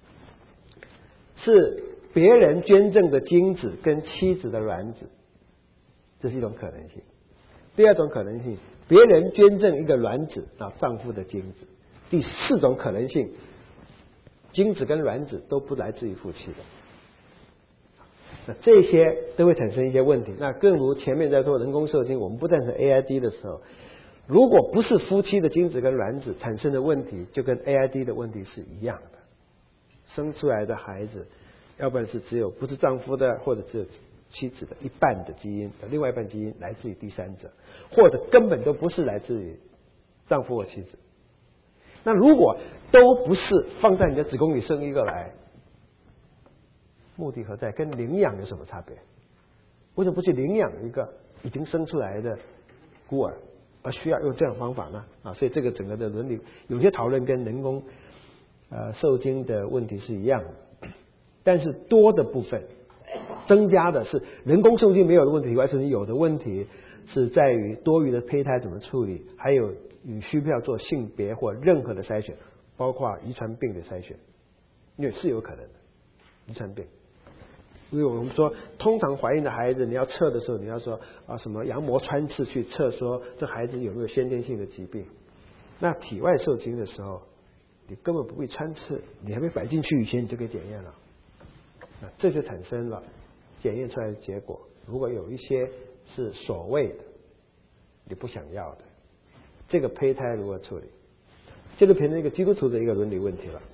是别人捐赠的精子跟妻子的卵子，这是一种可能性。第二种可能性，别人捐赠一个卵子到丈夫的精子。第4种可能性，精子跟卵子都不来自于夫妻的。那这些都会产生一些问题。那更如前面在做人工受精，我们不赞成 AID 的时候，如果不是夫妻的精子跟卵子产生的问题，就跟 AID 的问题是一样的。生出来的孩子，要不然是不是丈夫的，或者只有妻子的一半的基因，另外一半基因来自于第三者，或者根本都不是来自于丈夫或妻子。那如果都不是放在你的子宫里生一个来，目的何在？跟领养有什么差别？为什么不去领养一个已经生出来的孤儿，而需要用这种方法呢？所以这个整个的伦理有些讨论跟人工受精的问题是一样的，但是多的部分增加的是人工受精没有的问题，而是有的问题是在于多余的胚胎怎么处理，还有你需不需要做性别或任何的筛选，包括遗传病的筛选，因为是有可能的遗传病。因为我们说通常怀孕的孩子你要测的时候，你要说什么羊膜穿刺去测说这孩子有没有先天性的疾病。那体外受精的时候你根本不必穿刺，你还没摆进去以前你就可以检验了，这就产生了检验出来的结果。如果有一些是所谓的你不想要的，这个胚胎如何处理，这个变成一个基督徒的一个伦理问题了。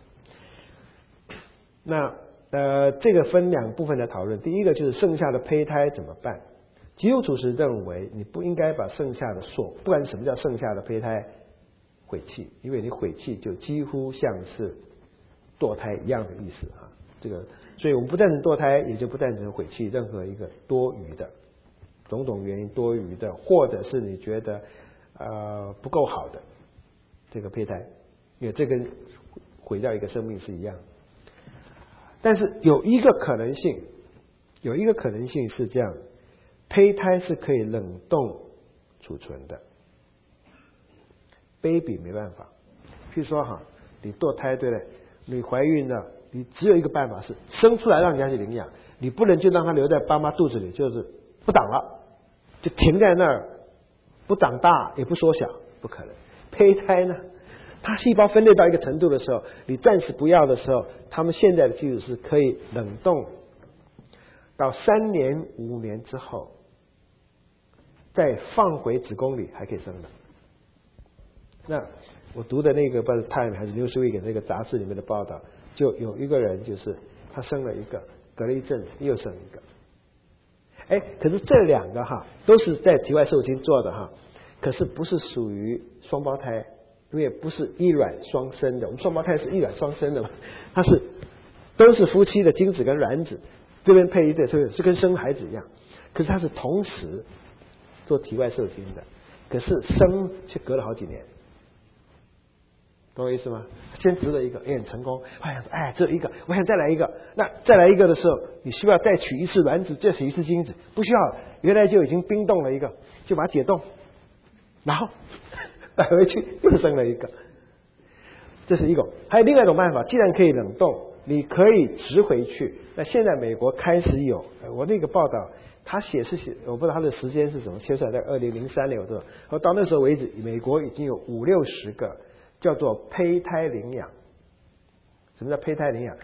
那这个分2部分来讨论。第一个就是剩下的胚胎怎么办？基督徒是认为你不应该把剩下的不管什么叫剩下的胚胎毁弃，因为你毁弃就几乎像是堕胎一样的意思啊。所以我们不赞成堕胎，也就不赞成毁弃任何一个多余的种种原因多余的，或者是你觉得不够好的这个胚胎，因为这跟毁掉一个生命是一样的。但是有一个可能性是这样，胚胎是可以冷冻储存的。baby 没办法，譬如说你堕胎对不对？你怀孕了，你只有一个办法是生出来让人家去领养，你不能就让它留在爸妈肚子里，就是不长了，就停在那儿，不长大也不缩小，不可能。胚胎呢，它细胞分裂到一个程度的时候，你暂时不要的时候，他们现在的技术是可以冷冻到3年5年之后再放回子宫里还可以生的。那我读的那个不知道 Time 还是 Newsweek 那个杂志里面的报道，就有一个人就是他生了一个，隔了一阵又生一个。可是这2个都是在体外受精做的可是不是属于双胞胎，因为不是一卵双生的。我们双胞胎是一卵双生的嘛，它都是夫妻的精子跟卵子，这边配一对，是跟生孩子一样。可是它是同时做体外受精的，可是生却隔了好几年。懂我意思吗？先植了一个，很成功，这一个，我想再来一个。那再来一个的时候，你需要再取一次卵子，再取一次精子，不需要，原来就已经冰冻了一个，就把它解冻，然后带回去又生了一个。这是一种。还有另外一种办法，既然可以冷冻，你可以植回去。那现在美国开始有，我那个报道他写，我不知道他的时间是什么，写出来在2003年，我到那时候为止，美国已经有50-60个叫做胚胎领养。什么叫胚胎领养？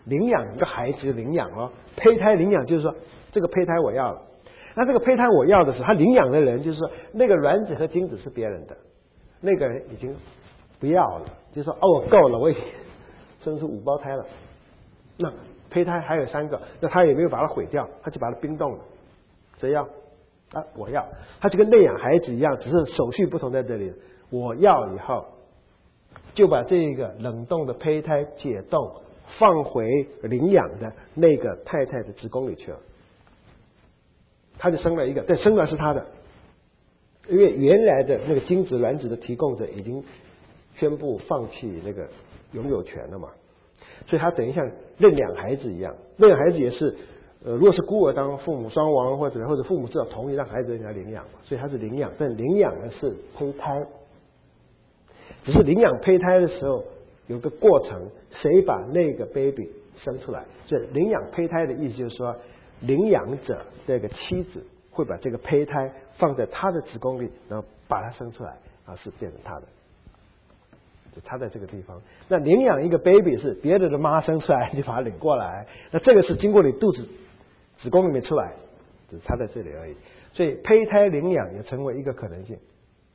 领养一个孩子领养哦，胚胎领养就是说这个胚胎我要了，那这个胚胎我要的时候，他领养的人就是说那个卵子和精子是别人的，那个人已经不要了，就是说哦我够了，我已经生出5胞胎了，那胚胎还有3个，那他也没有把它毁掉，他就把它冰冻了，谁要？啊，我要，他就跟内养孩子一样，只是手续不同在这里。我要以后，就把这个冷冻的胚胎解冻，放回领养的那个太太的子宫里去了。他就生了一个，但生的是他的，因为原来的那个精子卵子的提供者已经宣布放弃那个拥有权了嘛，所以他等于像认养孩子一样，认养孩子也是。如果是孤儿当父母双亡或者父母至少同意让孩子人家领养嘛，所以他是领养，但领养的是胚胎，只是领养胚胎的时候有个过程，谁把那个 baby 生出来？所以领养胚胎的意思就是说，领养者这个妻子会把这个胚胎放在他的子宫里，然后把它生出来，是变成他的，就差在这个地方。那领养一个 baby 是别人的妈生出来，你就把它领过来，那这个是经过你肚子。子宫里面出来，只差在这里而已。所以胚胎领养也成为一个可能性，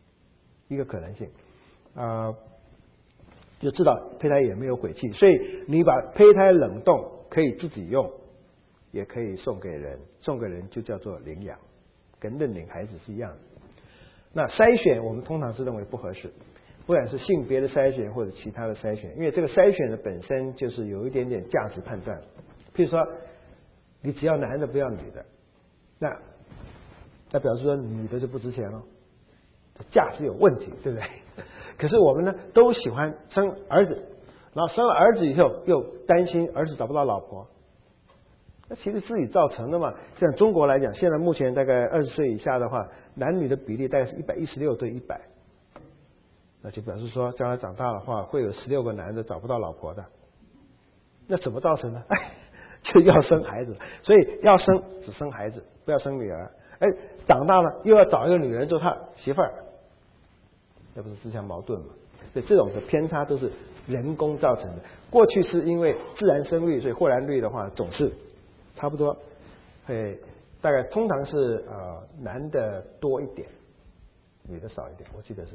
就知道胚胎也没有毁弃，所以你把胚胎冷冻可以自己用，也可以送给人，送给人就叫做领养，跟认领孩子是一样的。那筛选我们通常是认为不合适，不管是性别的筛选或者其他的筛选，因为这个筛选的本身就是有一点点价值判断，譬如说。你只要男的不要女的，那表示说女的就不值钱了，价值有问题，对不对？可是我们呢都喜欢生儿子，然后生了儿子以后又担心儿子找不到老婆，那其实自己造成的嘛。像中国来讲，现在目前大概20岁以下的话，男女的比例大概是116对100，那就表示说将来长大的话会有16个男的找不到老婆的，那怎么造成呢？就要生孩子，所以要生只生孩子，不要生女儿。长大了又要找一个女人做他媳妇儿，那不是自相矛盾吗？所以这种的偏差都是人工造成的。过去是因为自然生育，所以获卵率的话总是差不多，大概通常是男的多一点，女的少一点。我记得是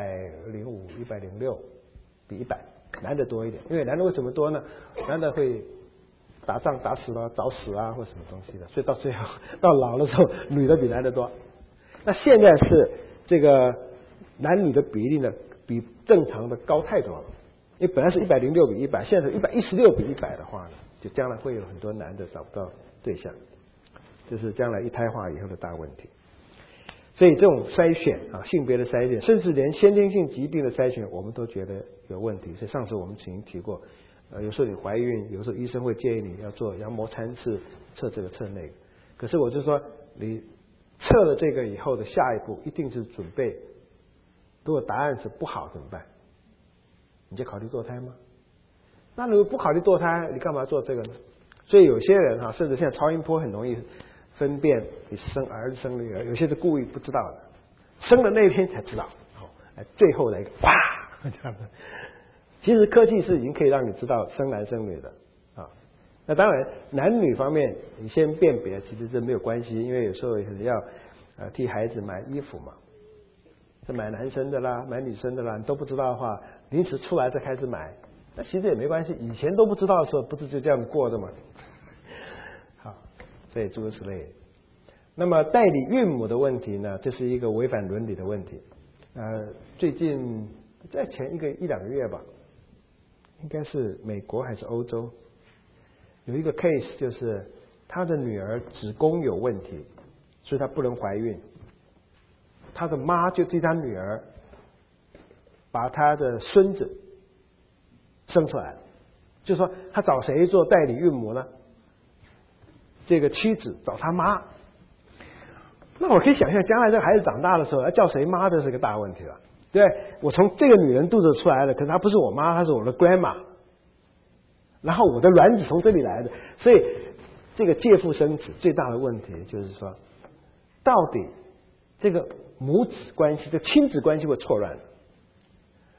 105、106比100，男的多一点。因为男的为什么多呢？男的会打仗打死了早死啊或什么东西的，所以到最后到老的时候女的比男的多。那现在是这个男女的比例呢比正常的高太多了，因为本来是106比100，现在是116比100的话呢，就将来会有很多男的找不到对象，这是将来一胎化以后的大问题。所以这种筛选性别的筛选，甚至连先天性疾病的筛选我们都觉得有问题。所以上次我们曾经提过，有时候你怀孕，有时候医生会建议你要做羊膜穿刺，测这个测那个。可是我就说，你测了这个以后的下一步一定是准备，如果答案是不好怎么办？你就考虑堕胎吗？那如果不考虑堕胎，你干嘛做这个呢？所以有些人甚至现在超音波很容易分辨你是生儿子生女儿，有些是故意不知道的，生的那天才知道，最后来一个哇这样子。其实科技是已经可以让你知道生男生女的那当然男女方面你先辨别其实这没有关系，因为有时候也要替孩子买衣服嘛，是买男生的啦买女生的啦，你都不知道的话临时出来再开始买，那其实也没关系，以前都不知道的时候不是就这样过的吗？好，所以诸如此类。那么代理孕母的问题呢，这是一个违反伦理的问题。最近在前一两个月吧，应该是美国还是欧洲，有一个 case 就是他的女儿子宫有问题，所以她不能怀孕，他的妈就替他女儿把他的孙子生出来，就说他找谁做代理孕母呢？这个妻子找他妈。那我可以想象将来这个孩子长大的时候要叫谁妈，这是个大问题了。对，我从这个女人肚子出来的，可是她不是我妈，她是我的 grandma， 然后我的卵子从这里来的，所以这个借腹生子最大的问题就是说，到底这个母子关系、这亲子关系会错乱。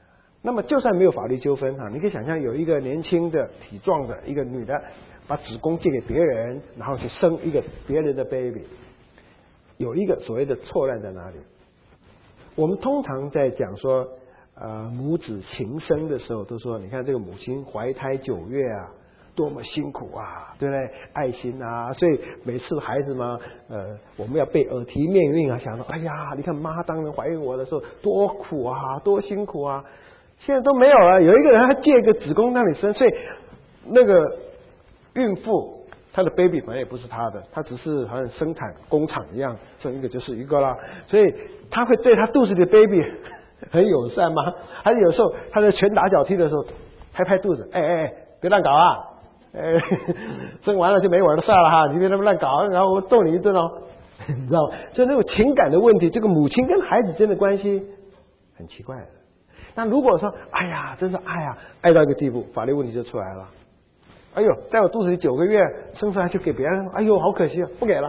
那么就算没有法律纠纷你可以想象有一个年轻的体壮的一个女的把子宫借给别人，然后去生一个别人的 baby， 有一个所谓的错乱在哪里？我们通常在讲说母子情深的时候，都说你看这个母亲怀胎9月啊，多么辛苦啊，对不对？爱心啊，所以每次孩子嘛，我们要背耳提面命啊，想到哎呀，你看妈当年怀孕我的时候多苦啊，多辛苦啊。现在都没有了，有一个人他借个子宫让你生，所以那个孕妇她的 baby 本来也不是她的，她只是好像生产工厂一样，生一个就是一个啦，所以她会对她肚子里的 baby 很友善吗？还是有时候她在拳打脚踢的时候拍拍肚子，哎，别乱搞啊，生完了就没我的事了哈，你别那么乱搞，然后我揍你一顿哦，你知道吗？所以那种情感的问题，这个母亲跟孩子之间的关系很奇怪的。那如果说哎呀真是爱到一个地步，法律问题就出来了。哎呦，在我肚子里9个月生出来就给别人，哎呦好可惜啊，不给了。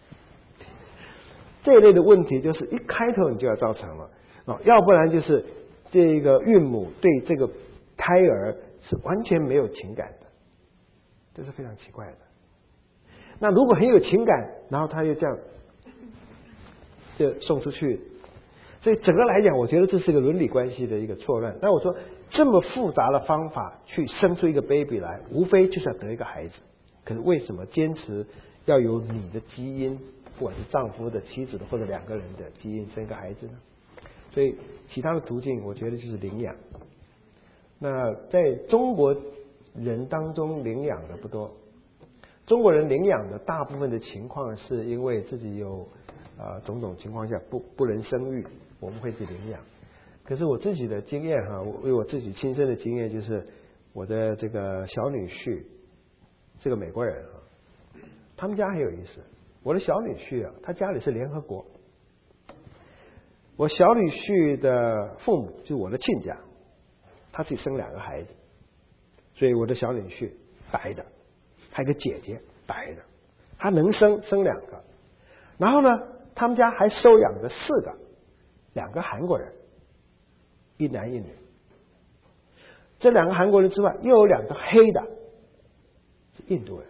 这一类的问题就是一开头你就要造成了要不然就是这个孕母对这个胎儿是完全没有情感的，这是非常奇怪的。那如果很有情感，然后他又这样就送出去，所以整个来讲，我觉得这是一个伦理关系的一个错乱。那我说这么复杂的方法去生出一个 baby 来，无非就是要得一个孩子。可是为什么坚持要有你的基因，不管是丈夫的、妻子的或者2个人的基因生一个孩子呢？所以其他的途径，我觉得就是领养。那在中国人当中，领养的不多。中国人领养的大部分的情况是因为自己有种种情况下不能生育，我们会去领养。可是我自己的经验为我自己亲身的经验就是我的这个小女婿是个美国人他们家很有意思。我的小女婿他家里是联合国。我小女婿的父母就是我的亲家，他自己生2个孩子，所以我的小女婿白的，还有个姐姐白的，他能生2个。然后呢，他们家还收养了4个，2个韩国人，一男一女。这2个韩国人之外，又有2个黑的，是印度人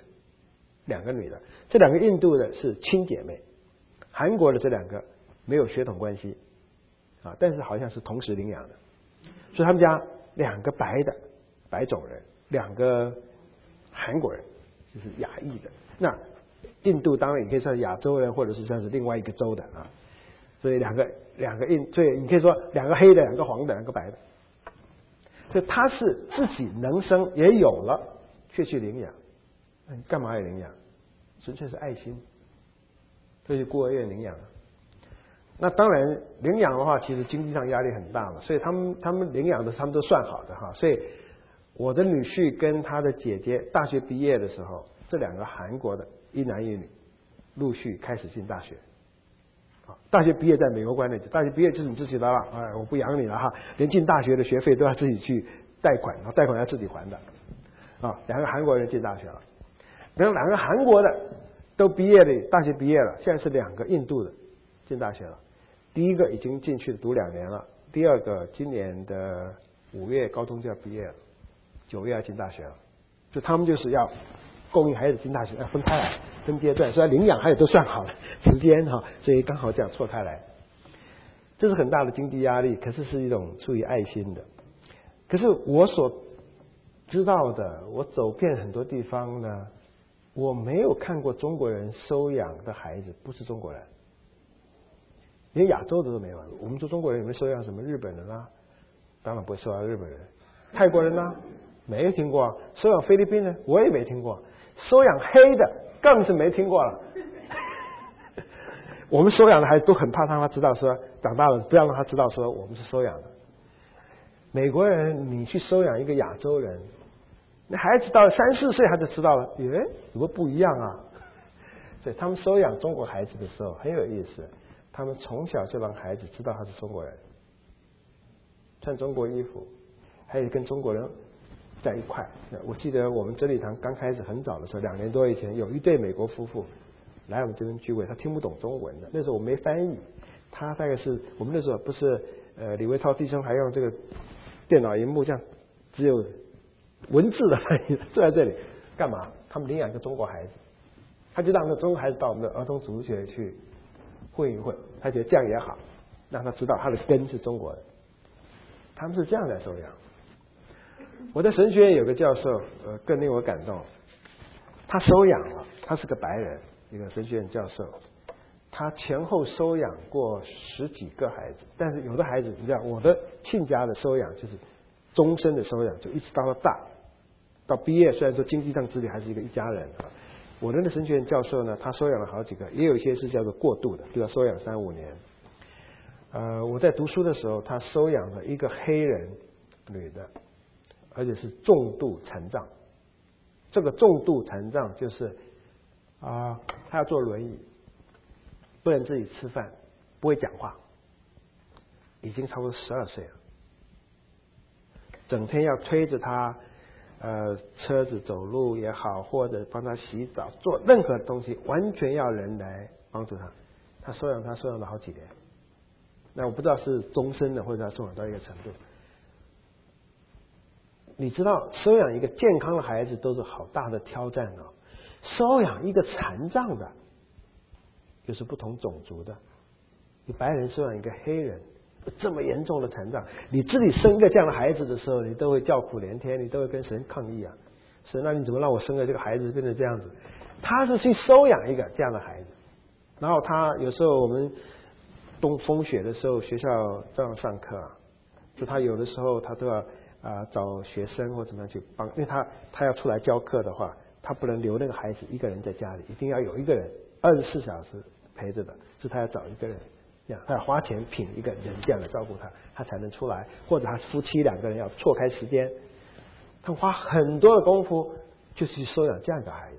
，2个女的。这2个印度的是亲姐妹，韩国的这2个没有血统关系但是好像是同时领养的。所以他们家2个白的白种人，2个韩国人，就是亚裔的。那印度当然也可以算是亚洲人，或者是算是另外一个州的所以两个所以你可以说2个黑的，2个黄的，2个白的。所以他是自己能生也有了，却去领养。干嘛要领养？纯粹是爱心，所以孤儿院领养。那当然领养的话，其实经济上压力很大了，所以他们领养的他们都算好的所以我的女婿跟他的姐姐大学毕业的时候，这2个韩国的一男一女陆续开始进大学。大学毕业在美国观念，大学毕业就是你自己的了，我不养你了连进大学的学费都要自己去贷款，贷款要自己还的2个韩国人进大学了，然后2个韩国的都毕业了，大学毕业了，现在是2个印度的进大学了。第一个已经进去读2年了，第二个今年的5月高中就要毕业了，9月要进大学了。就他们就是要供应孩子进大学，要分开来分阶段，所以领养还有都算好了时间所以刚好这样错开来。这是很大的经济压力，可是是一种出于爱心的。可是我所知道的，我走遍很多地方呢，我没有看过中国人收养的孩子不是中国人，连亚洲的都没有。我们说中国人有没有收养什么日本人当然不会收养日本人。泰国人没听过。收养菲律宾人我也没听过。收养黑的更是没听过了。我们收养的孩子都很怕让他知道说，长大了不要让他知道说我们是收养的。美国人你去收养一个亚洲人，那孩子到了3、4岁他就知道了，怎么不一样所以他们收养中国孩子的时候很有意思，他们从小就让孩子知道他是中国人，穿中国衣服，还有跟中国人在一块。我记得我们真理堂刚开始很早的时候，2年多以前，有一对美国夫妇来我们这边聚会，他听不懂中文的，那时候我没翻译，他大概是我们那时候不是李维涛弟兄还用这个电脑荧幕这样只有文字的翻译，坐在这里干嘛？他们领养一个中国孩子，他就让那中国孩子到我们的儿童主日学去混一混，他觉得这样也好，让他知道他的根是中国的。他们是这样来收养。我在神学院有个教授，更令我感动。他收养了，他是个白人，一个神学院教授。他前后收养过10几个孩子，但是有的孩子，你知道，我的亲家的收养就是终身的收养，就一直到他大，到毕业，虽然说经济上自理还是一家人啊。我的那神学院教授呢，他收养了好几个，也有一些是叫做过渡的，就要收养3、5年。我在读书的时候，他收养了一个黑人女的，而且是重度残障。这个重度残障就是他要坐轮椅，不能自己吃饭，不会讲话，已经差不多12岁了，整天要推着他车子走路也好，或者帮他洗澡，做任何东西，完全要人来帮助他。他收养了好几年，那我不知道是终身的，或者他收养到一个程度。你知道收养一个健康的孩子都是好大的挑战哦，收养一个残障的，就是不同种族的，你白人收养一个黑人，这么严重的残障，你自己生一个这样的孩子的时候，你都会叫苦连天，你都会跟神抗议啊，神，那你怎么让我生了这个孩子变成这样子？他是去收养一个这样的孩子，然后他有时候我们风雪的时候，学校照样上课啊，就他有的时候他都要找学生或怎么样去帮，因为他要出来教课的话，他不能留那个孩子一个人在家里，一定要有一个人24小时陪着的，是他要找一个人，这样他要花钱聘一个人这样来照顾他，他才能出来，或者他夫妻2个人要错开时间，他花很多的功夫就是去收养这样的孩子。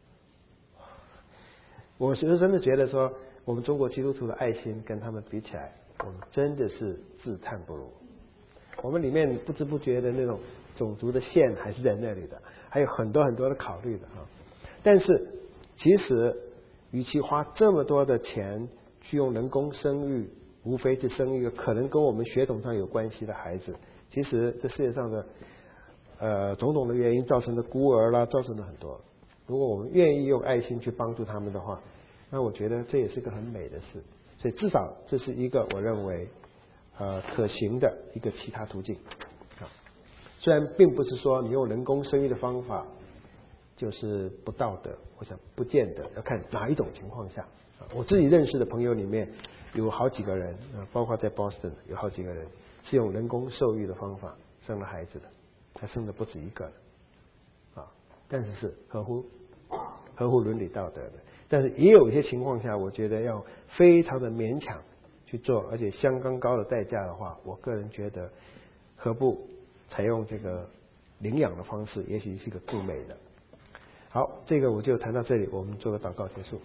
我是真的觉得说，我们中国基督徒的爱心跟他们比起来，我们真的是自叹不如。我们里面不知不觉的那种种族的线还是在那里的，还有很多很多的考虑的啊。但是其实与其花这么多的钱去用人工生育，无非是生一个可能跟我们血统上有关系的孩子，其实这世界上的种种的原因造成的孤儿啦，造成的很多。如果我们愿意用爱心去帮助他们的话，那我觉得这也是个很美的事。所以至少这是一个我认为可行的一个其他途径。虽然并不是说你用人工生育的方法就是不道德，我想不见得，要看哪一种情况下。我自己认识的朋友里面有好几个人，包括在 Boston 有好几个人是用人工受孕的方法生了孩子的，还生的不止一个但是是合乎伦理道德的。但是也有一些情况下，我觉得要非常的勉强去做，而且相当高的代价的话，我个人觉得何不采用这个领养的方式，也许是一个更美的。好，这个我就谈到这里，我们做个祷告结束。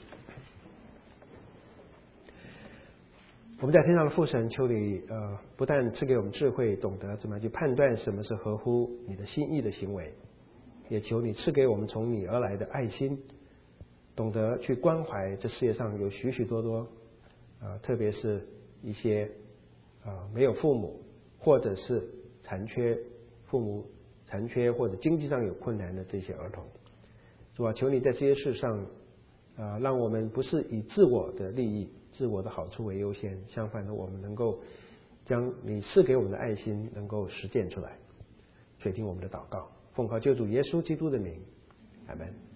我们在天上的父神，求你不但赐给我们智慧，懂得怎么去判断什么是合乎你的心意的行为，也求你赐给我们从你而来的爱心，懂得去关怀这世界上有许许多多特别是一些没有父母，或者是父母残缺或者经济上有困难的这些儿童。主啊，求你在这些事上让我们不是以自我的利益、自我的好处为优先，相反的，我们能够将你赐给我们的爱心能够实践出来。垂听我们的祷告，奉靠救主耶稣基督的名，阿们。